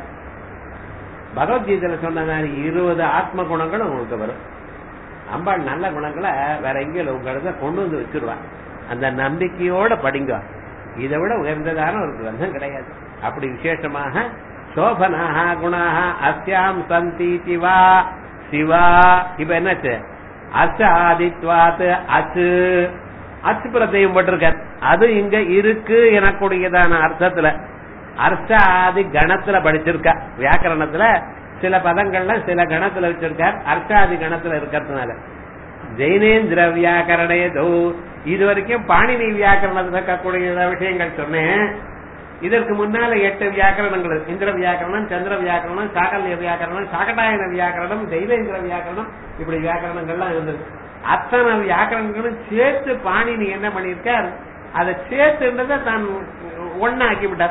பகவத்கீதையில சொன்ன 20 ஆத்ம குணங்களும் உங்களுக்கு வரும். அம்பாள் நல்ல குணங்களை வேற எங்கேயும் உங்களுக்கு கொண்டு வந்து வச்சிருவாங்க. அந்த நம்பிக்கையோட படிங்க. இதை விட உயர்ந்ததான ஒரு கிரந்தம் கிடையாது. அப்படி விசேஷமாக சோபனாக குணாக அஸ்யாம் சந்தி சிவா. சிவா இப்ப என்னாச்சு? அச்ச ஆதித்வாத் அச்சு. அச்சு பிரத்தையும் போட்டிருக்கார். அது இங்க இருக்கு எனக்கூடியதான அர்த்தத்துல அர்த்த ஆதி கணத்துல படிச்சிருக்கா. வியாக்கரணத்துல சில பதங்கள்ல சில கணத்துல வச்சிருக்கார். அர்த்தாதி கணத்துல இருக்கிறதுனால ஜெயினேந்திர வியாக்கரணேதோ இது வரைக்கும் பாணினி வியாக்கரணத்துல இருக்கக்கூடிய விஷயங்கள் சொன்னேன். இதற்கு முன்னால 8 வியாக்கரணங்கள், இந்திர வியாக்கரணம், சந்திர வியாக்கரணம், சாகல்ய வியாக்கரணம், சாகட்டாயன வியாக்கரணம், ஜெயினேந்திர வியாக்கரணம், இப்படி வியாக்கரணங்கள்லாம் இருந்தது. அத்தனை வியாக்கரணங்களும் சேர்த்து பாணினி என்ன பண்ணிருக்கார்? அதை சேர்த்துன்றதை தான் ஒன்னாக்கி விட்டார்.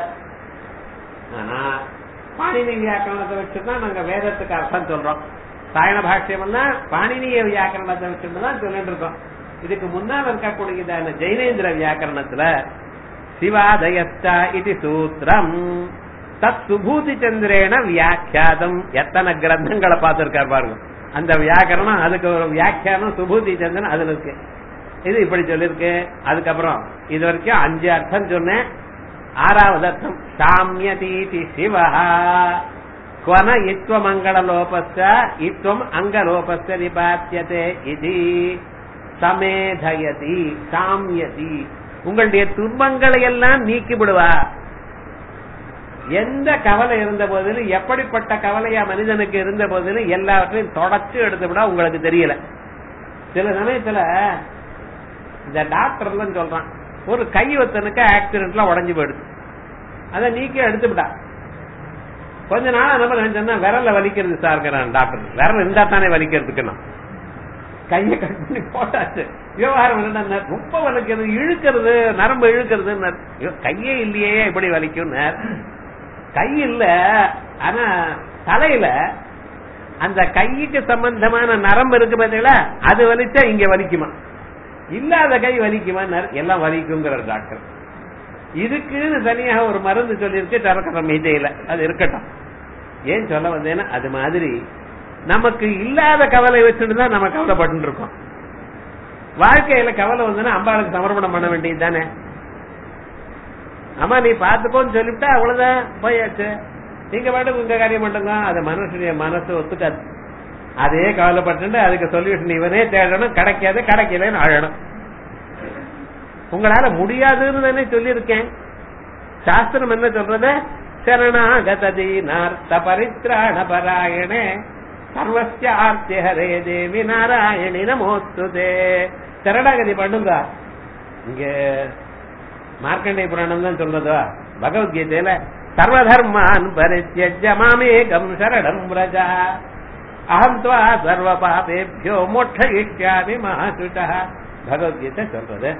ஆனா பாணினி வியாக்கரணத்தை வச்சுதான் நாங்க வேதத்துக்கு அர்த்தம் சொல்றோம். சாயன பாஷ்யம் எல்லாம் பாணினிய வியாக்கரணத்தை வச்சுதான் சொல்லிட்டு இருக்கோம். இதுக்கு முன்னால் இருக்கக்கூடியதான ஜெயினேந்திர வியாக்கரணத்துல சிவாதயஸ்தா இது சூத்திரம் தத் சுபூதி சந்திரேன வியாக்கியாதம். எத்தனை கிரந்தங்களை பார்த்திருக்கார் பாருங்க. அந்த வியாக்கரணம், அதுக்கு ஒரு வியாக்கியானம் சுபூதி சந்திரன் அதுல இருக்கு. இது இப்படி சொல்லிருக்கு. அதுக்கப்புறம் இது வரைக்கும் 5 அர்த்தம் சொன்னேன். 6வது அர்த்தம் சாமியதீதி சிவா குவன இத்வமங்களலோபஸ்ய இத்வம் அங்கலோபஸ்ய நிபாத்தியதே இதி சமேதயதி. சாமியதி உங்களுடைய துன்பங்களை எல்லாம் நீக்கி விடுவா. எந்த கவலை இருந்த போதிலும், எப்படிப்பட்ட கவலையா மனிதனுக்கு இருந்த போதிலும் எல்லாவற்றையும் தொடச்சு எடுத்து விட உங்களுக்கு தெரியல. சில சமயத்துல இந்த டாக்டர் எல்லாம் சொல்றான், ஒரு கை ஒத்தனுக்கு ஆக்சிடென்ட்ல உடஞ்சு போயிடுது, அதை நீக்கி எடுத்து விட்டா. கொஞ்ச நாள் நம்ம நினைச்சோம்னா விரல வலிக்கிறது சார்க்கிறான் டாக்டர். விரல் இருந்தா தானே வலிக்கிறதுக்கு கையை கட் பண்ணி போட்டாச்சு. விவகாரம் என்ன, ரொம்ப வலிக்கிறது, இழுக்கிறது, நரம்பு இழுக்கிறது. கையே இல்லையே இப்படி வலிக்கும். கை இல்ல, ஆனா தலையில அந்த கைக்கு சம்பந்தமான நரம்பு இருக்கு பார்த்தீங்களா, அது வலிச்சா இங்க வலிக்குமா? இல்லாத கை வலிக்குமா? எல்லாம் வலிக்குங்கிற டாக்டர். இதுக்குன்னு தனியாக ஒரு மருந்து சொல்லியிருக்கு சரக்கர மீதையில. அது இருக்கட்டும். ஏன் சொல்ல வந்தேன்னா, அது மாதிரி நமக்கு இல்லாத கவலை வச்சுட்டுதான் நம்ம கவலைப்பட்டு இருக்கோம். வாழ்க்கையில கவலை வந்ததுன்னா அம்பாளுக்கு சமர்ப்பணம் பண்ண வேண்டியது தானே. அம்மா நீ பாத்துக்கோன்னு சொல்லிவிட்டா அவ்வளவுதான், போயாச்சு. நீங்க பாட்டுக்கு உங்க காரியம் பண்ணுங்க. அது மனுஷனுடைய மனசு ஒத்துக்காது. அதே கவலைப்பட்டு அதுக்கு சொல்யூஷன் இவனே தேடணும். கிடைக்காது, கிடைக்கலன்னு அழணும். உங்களால முடியாதுன்னு தானே சொல்லியிருக்கேன். சாஸ்திரம் என்ன சொல்றது? சரணாகதீனார்த்த பரித்ராண பராயணே சர்வஸ்ய ஆர்த்திய ஹரே தேவி நாராயணி நமோஸ்துதே. சரணாகதி பண்ணுங்க. இங்க மார்க்கண்டேய புராணம் தான் சொல்றதா? பகவத்கீதையில சர்வதர்மான் பரித்யஜ்ய மாமேகம் சரணம் வ்ரஜ அஹம் த்வா சர்வ பாபேப்யோ மோட்சயிஷ்யாமி மா சுசஹ. பகவத்கீதை சொல்றது.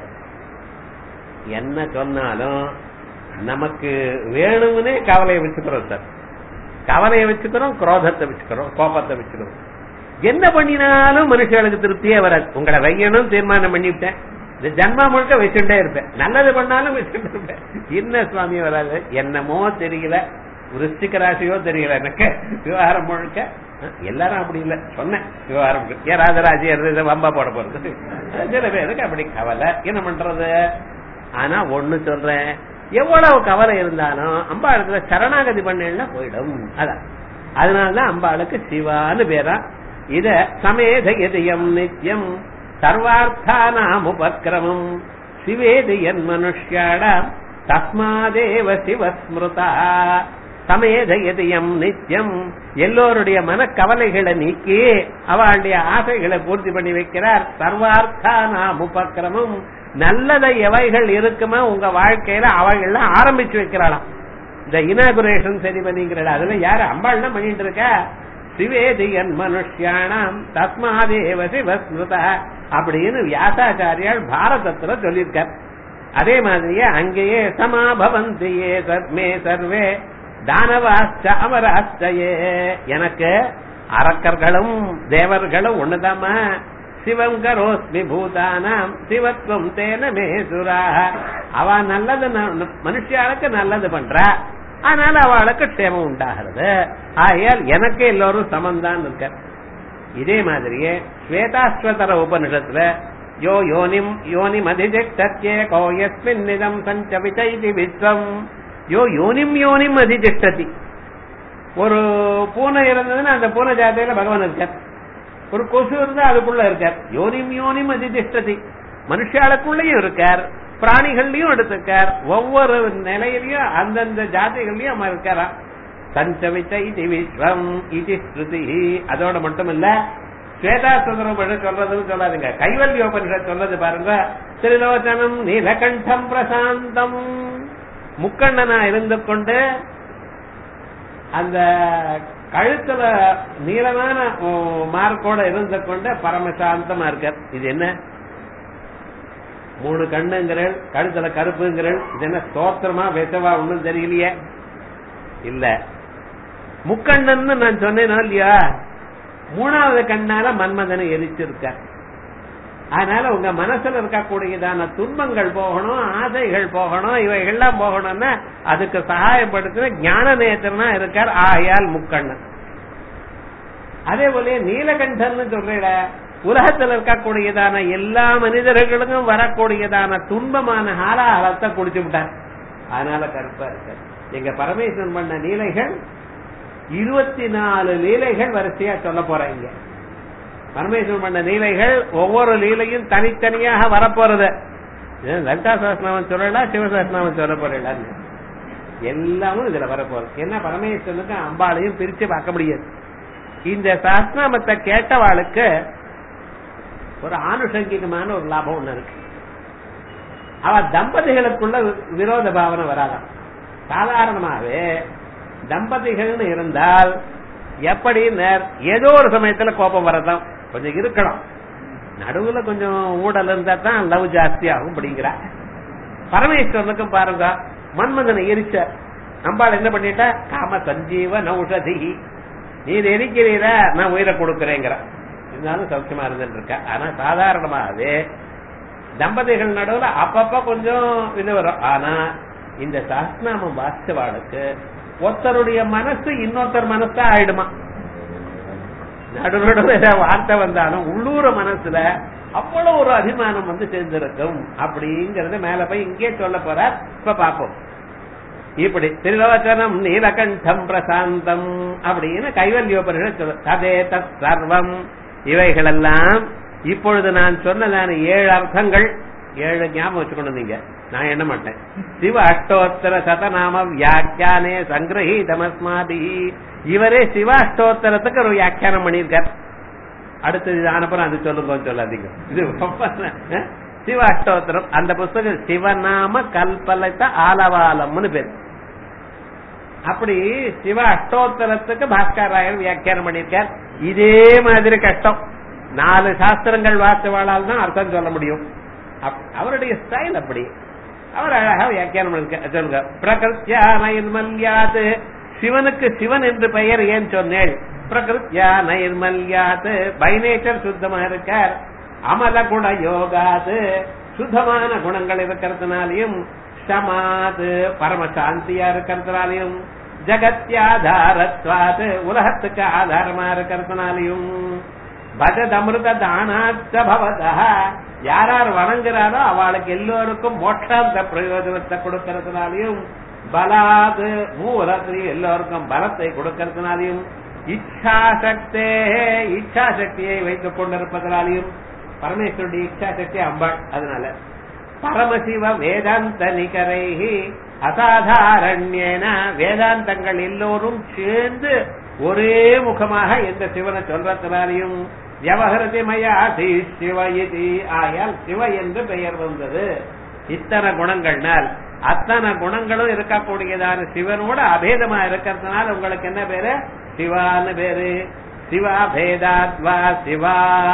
என்ன சொன்னாலும் நமக்கு வேணும்னே கவலையை வச்சுக்கிறோம் சார். கவலையை வச்சுக்கிறோம், குரோதத்தை வச்சுக்கிறோம், கோபத்தை வச்சுக்கிறோம். என்ன பண்ணினாலும் மனுஷர்களுக்கு திருப்தியே வராது. உங்களை வையணும் தீர்மானம் பண்ணிவிட்டேன், இந்த ஜன்மா முழுக்க வச்சுட்டே இருப்பேன், நல்லது பண்ணாலும் வச்சுட்டு இருப்பேன். என்ன சுவாமி வராது? என்னமோ தெரியல, விருச்சிக ராசியோ தெரியல எனக்கு. விவகாரம் முழுக்க எல்லாரும் அப்படி இல்ல சொன்னேன். விவகாரம் ஏதாவது ராசி வம்பா போட போறது சில பேருக்கு அப்படி கவலை. என்ன பண்றது? ஆனா ஒண்ணு சொல்றேன், எவ்வளவு கவலை இருந்தாலும் அம்பாளுக்கு சரணாகதி பண்ணா போயிடும். அதான் அதனாலதான் அம்பாளுக்கு சிவான்னு பேரா. இத சமேத எதியம் நித்யம் சர்வார்த்தானாம் உபக்கிரமம் சிவேதியன் மனுஷ்யாடாம் தஸ்மாதேவ சிவஸ்மிருதா. சமேத எதியம் நித்யம் எல்லோருடைய மனக்கவலைகளை நீக்கி அவளுடைய ஆசைகளை பூர்த்தி பண்ணி வைக்கிறார். சர்வார்த்தானாம் உபக்கிரமம் நல்லதை எவைகள் இருக்குமோ உங்க வாழ்க்கையில அவைகள்லாம் ஆரம்பிச்சு வைக்கிறாளாம். இந்த இனாகுரேஷன் செரிமனிங்கிறா அதுல யாரு அம்பாள் தான் பண்ணிட்டு இருக்க. சிவேதியன் மனுஷ்யானாம் தஸ்மாதேவ சிவஸ்மிருதா அப்படின்னு வியாசாச்சாரியால் பாரதத்துல சொல்லியிருக்கார். அதே மாதிரியே அங்கேயே சமாபவந்தியே சர்மே சர்வே தானவாச்ச அமராச்சயே. எனக்கு அரக்கர்களும் தேவர்களும் ஒண்ணுதாமா. சிவம் கரோஸ்மி பூதானாம் சிவத்வம் தேன மேசுரா. அவ நல்லது மனுஷியாளுக்கு நல்லது பண்றா, அதனால அவளுக்கு க்ஷேமம் உண்டாகிறது. ஆகையால் எனக்கு எல்லோரும் சமந்தான் இருக்க. இதே மாதிரியே ஸ்வேதாஸ்வதர உபனிஷத்துல யோ யோனிம் யோனிம் அதிதிஷ்டத்யே கோ யஸ்மின் நிதம் சஞ்சவிதைதி விஸ்வம் யோ யோனிம் யோனிம் அதிதிஷ்டதி. ஒரு பூனை இருந்ததுன்னா அந்த பூனை ஜாத்தையில பகவான் இருக்கார். ஒரு கொசு இருந்தா அதுக்குள்ள இருக்கார். யோனிம் யோனிம் அதிதிஷ்டதி. மனுஷாளுக்குள்ளயும் இருக்கார், பிராணிகள்லயும் எடுத்துக்கார். ஒவ்வொரு நிலையிலையும் அந்தந்த ஜாதிகள்லயும் அவன் இருக்காரா. சஞ்சவிதைதி விஸ்வம் இது ஸ்ருதி. அதோட மட்டும் இல்ல, ஸ்வேதாசுந்தரம் சொல்றதுன்னு சொல்லாதுங்க, கைவல்யோபனிஷத் சொல்றது பாருங்க. திரிலோச்சனம் நீலகண்டம் பிரசாந்தம். முக்கண்ணனா இருந்து கொண்டு அந்த கழுத்துல நீளமான மார்க்கோட இருந்து கொண்டு பரமசாந்தமா இருக்கார். இது என்ன 3 கண்ணுங்கிறள், கழுத்துல கருப்புங்கிறள், இது என்ன ஸ்தோத்திரமா வெசவா ஒண்ணும் தெரியலையே. இல்ல முக்கண்ணன்னு நான் சொன்னேனோ இல்லையா, 3வது கண்ணால மன்மதனை எரிச்சிருக்கார். அதனால உங்க மனசுல இருக்கக்கூடியதான துன்பங்கள் போகணும், ஆசைகள் போகணும், இவைகள்லாம் போகணும்னா அதுக்கு சகாயப்படுத்த ஞான நேத்திரனா இருக்கார். ஆயால் முக்கண்ணன். அதே போல நீலகண்டன் சொல்ற உலகத்தில் இருக்கக்கூடியதான எல்லா மனிதர்களுக்கும் வரக்கூடியதான துன்பமான ஹாலாஹலத்தை குடிச்சு விட்டார். அதனால கருப்பா இருக்கார். எங்க பரமேஸ்வரன் பண்ண லீலைகள் 24 லீலைகள் வரிசையா சொல்ல போறீங்க. பரமேஸ்வரன் பண்ண லீலைகள் ஒவ்வொரு லீலையும் தனித்தனியாக வரப்போறது. லலிதா சஹஸ்ரநாமம் சொல்லலாம், சிவசஹஸ்ரநாமம் சொல்ல போறீங்களா, எல்லாமும் இதுல வரப்போறது. ஏன்னா பரமேஸ்வரனுக்கு அம்பாளையும் பிரிச்சு பார்க்க முடியாது. இந்த சஹஸ்ரநாமத்தை கேட்டவாளுக்கு ஒரு ஆனுஷங்கிகமான ஒரு லாபம் ஒண்ணு இருக்கு. அவ தம்பதிகளுக்குள்ள விரோத பாவனை வராதான். சாதாரணமாவே தம்பதிகள்னு இருந்தால் எப்படி ஏதோ ஒரு சமயத்துல கோபம் வரதான் கொஞ்சம் இருக்கலாம். நடுவுல கொஞ்சம் ஊடல் இருந்தா தான் லவ் ஜாஸ்தி ஆகும் அப்படிங்கிற. பரமேஸ்வரனுக்கும் பாருங்க, மன்மதனை எரிச்ச அம்பாள் என்ன பண்ணிட்டா, காம சஞ்சீவ நௌஷதி, நீர் எரிக்கிறீர நான் உயிரை கொடுக்கிறேங்கிற. இருந்தாலும் சௌக்கியமா இருந்துட்டு இருக்க. ஆனா சாதாரணமாவே தம்பதிகள் நடுவுல அப்பப்ப கொஞ்சம் இது வரும். ஆனா இந்த சஹஸ்ரநாமம் வாசிச்சவாளுக்கு ஒருத்தருடைய மனசு இன்னொருத்தர் மனசா ஆயிடுமா. நடுநடுவே வார்த்தை வந்தாலும் உள்ளூர மனசுல அவ்வளவு ஒரு அபிமானம் வந்து சேர்ந்திருக்கும். அப்படிங்கறது மேல போய் இங்கே சொல்ல போற. இப்ப பாப்போம். இப்படி திரிலோச்சனம் நீலகண்டம் பிரசாந்தம் அப்படின்னு கைவல்யோபனிஷத் சொல்ல. ததே தத் சர்வம். இவைகளெல்லாம் இப்பொழுது நான் சொன்னதான 7 அர்த்தங்கள், 7 ஞாபகம் வச்சுக்கணும் நீங்க, நான் எண்ண மாட்டேன். சிவ அஷ்டோத்தர சதநாம வியாக்கியானே சங்கிரஹீதமஸ்மாதி. இவரே சிவாஷ்டோத்தரத்துக்கு ஒரு வியாக்கியானம் பண்ணியிருக்கார். அடுத்தது அனுப்புறம் அது சொல்லுங்க சொல்லாதீங்க. இது சிவாஷ்டோத்தரம். அந்த புஸ்தகம் சிவநாம கல்பலத்த ஆலவாலம்னு பேர். அப்படி சிவ அஷ்டோத்தரத்துக்கு பாஸ்கராயர் வியாக்கியானம் பண்ணியிருக்கார். இதே மாதிரி கஷ்டம் 4 சாஸ்திரங்கள் வார்த்தைவாளால் தான் அர்த்தம் சொல்ல முடியும். அவருடைய ஸ்டைல் அப்படி. அவர் அழகா வியாக்கியானம் சொல்லுங்க. பிரகிருத்யா நைர்மல்யாத், சிவனுக்கு சிவன் என்று பெயர் ஏன் சொன்னேன்? பிரகிருத்யா நைர்மல்யாத், பை நேச்சர் சுத்தமா இருக்கார். அமல குண யோகாது, சுத்தமான குணங்கள் இருக்கிறதுனாலையும், சமாது பரமசாந்தியா இருக்கிறதுனாலையும், ஜகத்யாதாரத்வாது உலகத்துக்கு ஆதாரமா இருக்கிறதுனாலையும், பஜத் அமிர்த தானாச்ச பவதா, யார் வணங்குறாரோ அவளுக்கு எல்லோருக்கும் மோட்சாந்த பிரயோஜனத்தை கொடுக்கறதுனாலையும், பலாது மூலத்திரி எல்லோருக்கும் பலத்தை கொடுக்கறதுனாலையும், இச்சாசக்தே இச்சாசக்தியை வைத்துக் கொண்டிருப்பதனாலையும், பரமேஸ்வருடைய இச்சாசக்தி அம்பாள். அதனால பரமசிவ வேதாந்த நிகரைஹி அசாதாரண்யேன, வேதாந்தங்கள் எல்லோரும் சேர்ந்து ஒரே முகமாக எந்த சிவனை சொல்றதுனாலையும், வியவஹரதி மயா சிவ இதி, ஆயால் சிவ என்று பெயர் வந்தது. இத்தனை குணங்கள்னால் அத்தனை குணங்களும் இருக்கக்கூடியதான சிவனோட அபேதமா இருக்கிறதுனால உங்களுக்கு என்ன பேரு? சிவான்னு பேரு. சிவா பேதாத்வா சிவா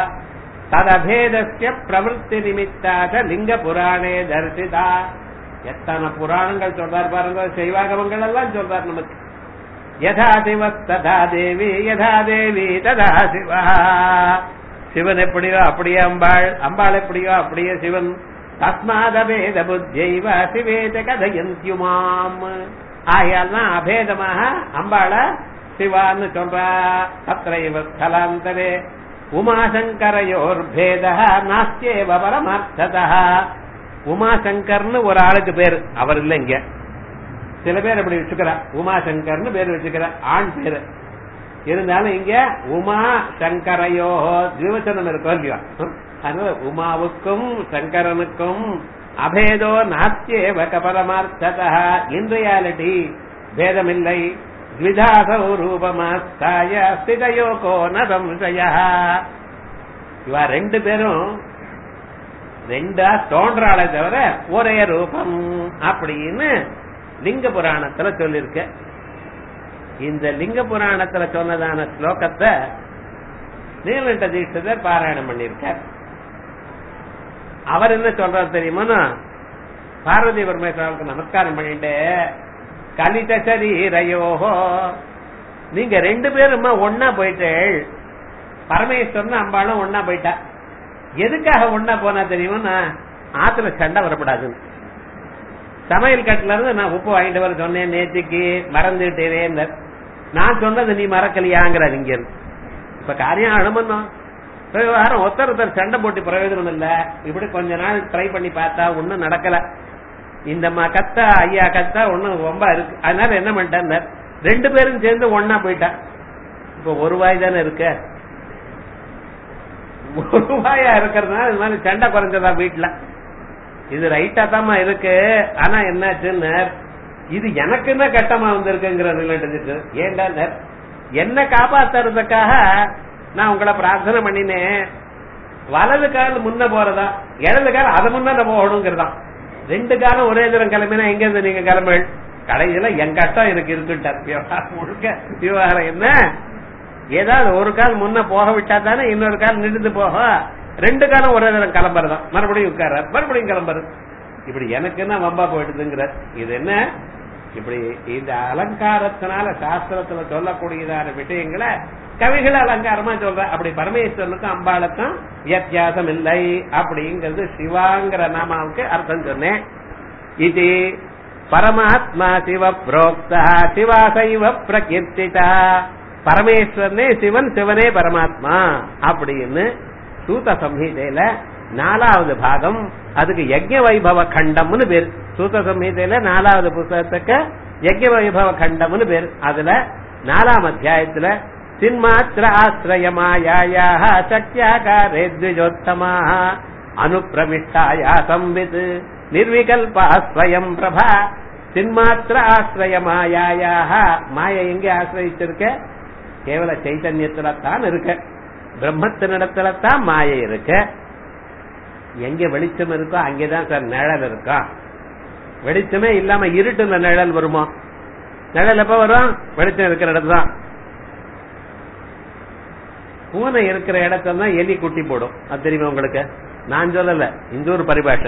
ததபேதஸ்ய பிரவருத்தி நிமித்தாக லிங்க புராணே தரிசிதா. எத்தனை புராணங்கள் சொல்றார் பாருங்க, சைவாகமங்கள் எல்லாம் சொல்றார் நமக்கு. யதா சிவ ததா தேவி, யதா தேவி ததா சிவா. சிவன் எப்படியோ அப்படியே அம்பாள், அம்பாள் எப்படியோ அப்படியே சிவன். தஸ்மாதபேத புத்தியைவ சிவேத கதயந்தியுமாம். ஆகையால் தான் அபேதமாக அம்பாள சிவான்னு சொல்றா. தத்ரைவ ஸ்தலாந்தரே உமாசங்கரையோர் பேத நாஸ்தியேவ பரமார்த்ததா. உமாசங்கர்னு ஒரு ஆளுக்கு பேரு, அவர் இல்ல இங்க. சில பேர் அப்படி வச்சுக்கிறா, உமாசங்கர்னு பேர் வச்சுக்கிற, ஆண் பேரு இருந்தாலும் இங்க உமா சங்கரையோ திவசனம் இருக்கும் இல்லையா? அதனால உமாவுக்கும் சங்கரனுக்கும் அபேதோ நாஸ்தியேவ பரமார்த்ததா, இன் ரியாலிட்டி பேதமில்லை. த்விதாசௌ ரூபமாஸ்தாய ஸ்திதயோகோ ந சம்சயா. இவ 2 பேரும் 2 தோன்றாளே தவிர ஒரே ரூபம் அப்படின்னு லிங்க புராணத்துல சொல்லிருக்க. இந்த லிங்க புராணத்துல சொன்னதான ஸ்லோகத்தை நீலகண்ட தீட்சிதர் பாராயணம் பண்ணிருக்கார். அவர் என்ன சொல்றாரு தெரியுமா? பார்வதி பரமேஸ்வரனுக்கு நமஸ்காரம் பண்ணிட்டு, கலித சரீரையோஹோ, நீங்க 2 பேருமா ஒன்னா போயிட்டு, பரமேஸ்வரன் அம்பாளும் ஒன்னா போயிட்டா. எதுக்காக ஒன்னா போனா தெரியுமா? ஆத்துல சண்டை வரப்படாதுன்னு. சமையல் கட்டுல இருந்து நான் உப்பு வாங்கிட்டு வர சொன்னேன், நேற்றுக்கு மறந்துட்டேன். நான் சொன்னது நீ மறக்கலையாங்கிறார் இங்க. இப்ப காரியம் அனுமந்தம் விவகாரம் ஒருத்தர் சண்டை போட்டு பிரயோஜனம் இல்ல. இப்படி கொஞ்ச நாள் ட்ரை பண்ணி பார்த்தா ஒன்னும் நடக்கல. இந்த கத்தா ஐயா கத்தா ஒன்னும் ரொம்ப இருக்கு. அதனால என்ன பண்ணிட்டேன், 2 பேரும் சேர்ந்து ஒன்னா போயிட்டா. இப்ப ஒரு வாய் தானே இருக்க, ஒரு வாயா இருக்கிறதுனால இது மாதிரி சண்டை குறைஞ்சதா வீட்டுல. இது ரைட்டா தாமா இருக்கு. ஆனா என்னாச்சுன்னு, இது எனக்கு என்ன கட்டமா வந்திருக்குங்கிற ரிலேட்டட். ஏண்டா என்ன காப்பாத்துறதுக்காக நான் உங்களை பிரார்த்தனை பண்ணினேன். வலது கால் முன்ன போறதா, இடது கால் அதை முன்ன போகணுங்கிறதா. 2 காலம் ஒரே தரம் கிளம்பினா எங்க இருந்து நீங்க கிளம்பு? கடைசியில என் கஷ்டம் எனக்கு இருக்குட்டார். முழுக்க விவகாரம் என்ன, ஏதாவது ஒரு கால் முன்ன போக விட்டா தானே இன்னொரு கால் நின்று போக. 2 காலம் ஒரே தரம் கிளம்புறதான், மறுபடியும் உட்கார மறுபடியும் கிளம்புறது. இப்படி எனக்கு என்ன வம்பா போயிடுதுங்கிற. இது என்ன இப்படி இந்த அலங்காரத்தினால சாஸ்திரத்துல சொல்லக்கூடியதான விஷயங்களை கவிகள் அலங்காரமா சொல்ற. அப்படி பரமேஸ்வரனுக்கும் அம்பாளுக்கும் வித்தியாசம் இல்லை அப்படிங்கிறது சிவாங்கிற நாமாவுக்கு அர்த்தம் சொன்னேன். இது பரமாத்மா சிவ புரோக்தா சிவா சைவ பிரகீர்த்திதா. பரமேஸ்வரனே சிவன், சிவனே பரமாத்மா அப்படின்னு சூத சம்ஹிதையில 4வது பாகம், அதுக்கு யஜ்ஞ வைபவ கண்டம்னு பேரு. சூத சம்ஹிதையில 4வது புத்தகத்துக்கு யஜ்ஞ வைபவ கண்டம்னு பேரு. அதுல 4ஆம் அத்தியாயத்துல சின்மாத்திர ஆசிரயமாயா சக்தியாகாரே த்விஜோத்தமா அனுப்பிரவிஷ்டாயா சம்வித் நிர்விகல்பா ஸ்வயம் பிரபா. சின்மாத்திர ஆசிரயமாயா, மாயை எங்கே ஆசிரியிருக்க? கேவல சைத்தன்யத்துலத்தான் இருக்க, பிரம்மத்தினிடத்துலத்தான் மாயை இருக்க. எங்க வெளிச்சம் இருக்கோ அங்கேதான் சார் நிழல் இருக்கா. வெளிச்சமே இல்லாம இருட்டுல நிழல் வருமா? நிழல் எப்ப வரும்? வெளிச்சம் இருக்கிற இடத்துதான். பூனை இருக்கிற இடத்தான் எலி குட்டி போடும். அது தெரியுமா உங்களுக்கு? நான் சொல்லல, இந்த ஒரு பரிபாஷை.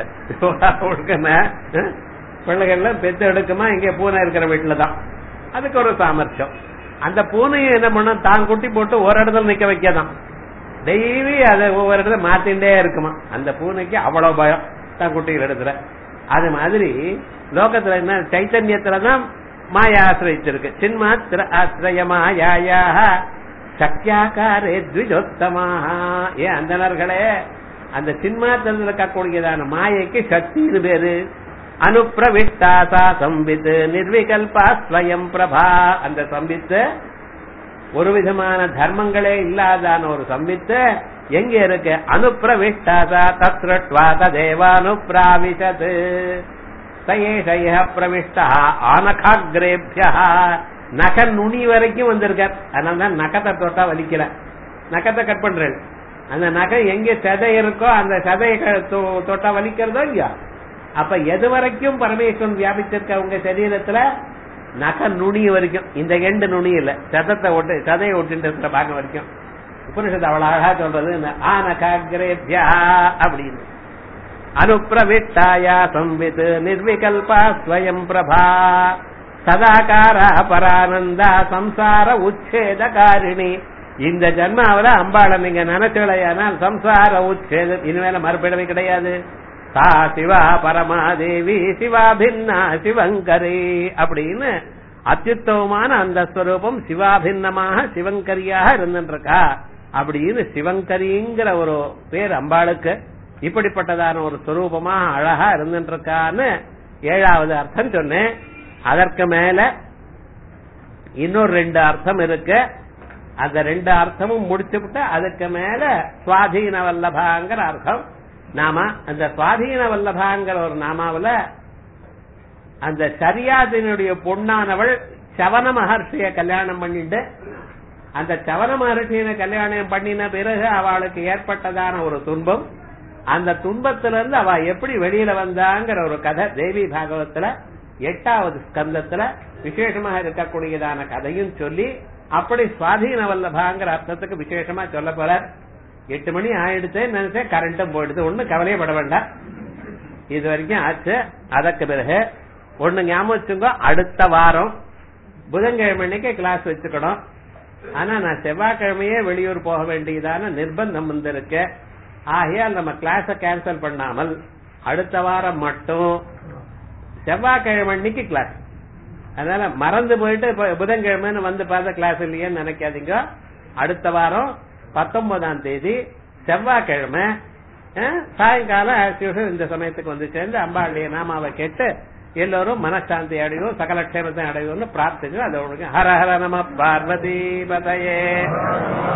பிள்ளைகள்லாம் பெத்து எடுக்குமா இங்க பூனை இருக்கிற வீட்டுலதான். அதுக்கு ஒரு சாமர்த்தியம். அந்த பூனையை என்ன பண்ண, தான் குட்டி போட்டு ஒரு இடத்துல நிக்க வைக்கதான். டெய்லி அதை ஒவ்வொரு இடத்துல மாத்திண்டே இருக்குமா. அந்த பூனைக்கு அவ்வளவு பயம் தான் குட்டிகள் இடத்துல. அது மாதிரி லோகத்துல என்ன, சைத்தன்யத்துலதான் மாயா ஆசிரியிச்சிருக்கு. சின்மாத்திர ஆசிரிய மாயா சக்தியாக்காரே த்விஜோத்தமாக. ஏன் அந்தனர்களே, அந்த சின்மாத்திரத்தில் இருக்கக்கூடியதான மாயைக்கு சக்தின்னு பேரு. அனுப்பிரவிஷ்டாசா சம்பித்து நிர்விகல்பா ஸ்வயம் பிரபா. அந்த சம்பித்து ஒரு விதமான தர்மங்களே இல்லாதான ஒரு சம்பித்து எங்க இருக்கு? அனுப்பிரவிஷ்டாசா தத்ருட்வா ததேவானுப்ராவிஷத் சயேஷய பிரவிஷ்டா ஆனகாக்ரேப்யா. நக நுனி வரைக்கும் வந்திருக்கார். அதனாலதான் நகத்தை தொட்டா வலிக்கல. நகத்தை கட் பண்றேன். அந்த நகை எங்க சதை இருக்கோ அந்த சதையை தொட்டா வலிக்கிறதோ இல்லையா? அப்ப எது வரைக்கும் பரமேஸ்வரன் வியாபிச்சிருக்க உங்க சரீரத்துல? நக நுனி வரைக்கும். இந்த எண்டு நுனி இல்ல, சதத்தை ஒட்டு, சதையை ஒட்டு பாக்க வரைக்கும். உபனிஷத்து அவ்வளவு அழகா சொல்றது ஆனகாக்ரேப்யா அப்படின்னு. அனுப்பிரவிஷ்டாயா சம்வித் நிர்விகல்பா ஸ்வயம் பிரபா சதாகாரா பரானந்தா சம்சார உச்சேதகாரிணி. இந்த ஜன்மாவில அம்பாளை நீங்க நினைச்சலையானால் சம்சார உச்சேதம், இனிமேல மறுபிடவே கிடையாது. சா சிவா பரமாதேவி சிவா பின்னா சிவங்கரி அப்படின்னு அத்யுத்தமமான அந்த ஸ்வரூபம் சிவாபின்னமாக சிவங்கரியாக இருந்துருக்கா அப்படின்னு சிவங்கரிங்கிற ஒரு பேர் அம்பாளுக்கு. இப்படிப்பட்டதான ஒரு ஸ்வரூபமா அழகா இருந்துருக்கான்னு 7வது அர்த்தம் சொன்னேன். அதற்கு மேல இன்னொரு 2 அர்த்தம் இருக்கு. அந்த 2 அர்த்தமும் முடிச்சுவிட்டு அதுக்கு மேல சுவாதீன வல்லபாங்கிற அர்த்தம் நாம. அந்த சுவாதீன வல்லபாங்கிற ஒரு நாமாவில அந்த சரியாதினுடைய பொண்ணானவள் சவன மகர்ஷிய கல்யாணம் பண்ணிட்டு, அந்த சவன மகர்ஷியை கல்யாணம் பண்ணின பிறகு அவளுக்கு ஏற்பட்டதான ஒரு துன்பம், அந்த துன்பத்திலிருந்து அவ எப்படி வெளியில வந்தாங்கிற ஒரு கதை தேவி பாகவத்துல 8வது ஸ்கந்தத்துல விசேஷமாக இருக்கக்கூடியதான கதையும் சொல்லி, அப்படி சுவாதீன வல்லபாங்கிற அர்த்தத்துக்கு விசேஷமா சொல்ல போற. 8 மணி ஆயிடுச்சு நினைச்சேன், கரண்ட்டும் போயிடுது. ஒண்ணு கவலையப்பட வேண்டாம், இது வரைக்கும் ஆச்சு. அதற்கு பிறகு ஒண்ணு ஞாபகம் வச்சுங்க, அடுத்த வாரம் புதன்கிழமை அன்னைக்கு கிளாஸ் வச்சுக்கணும். ஆனா நான் செவ்வாய்க்கிழமையே வெளியூர் போக வேண்டியதான நிர்பந்தம் வந்திருக்கு. ஆகையால் நம்ம கிளாஸ கேன்சல் பண்ணாமல் அடுத்த வாரம் மட்டும் செவ்வாய்க்கிழமை அன்னைக்கு கிளாஸ். அதனால மறந்து போயிட்டு புதன்கிழமைன்னு வந்து பார்த்த கிளாஸ் இல்லையேன்னு நினைக்காதீங்க. அடுத்த வாரம் 19ஆம் தேதி செவ்வாய்க்கிழமை சாயங்காலம் இந்த சமயத்துக்கு வந்து சேர்ந்து அம்பாளுடைய நாமாவை கேட்டு எல்லோரும் மனசாந்தி அடையும், சகல க்ஷேமத்தை அடையும்னு பிரார்த்திச்சு அதோட ஹர ஹர நம பார்வதி பதயே.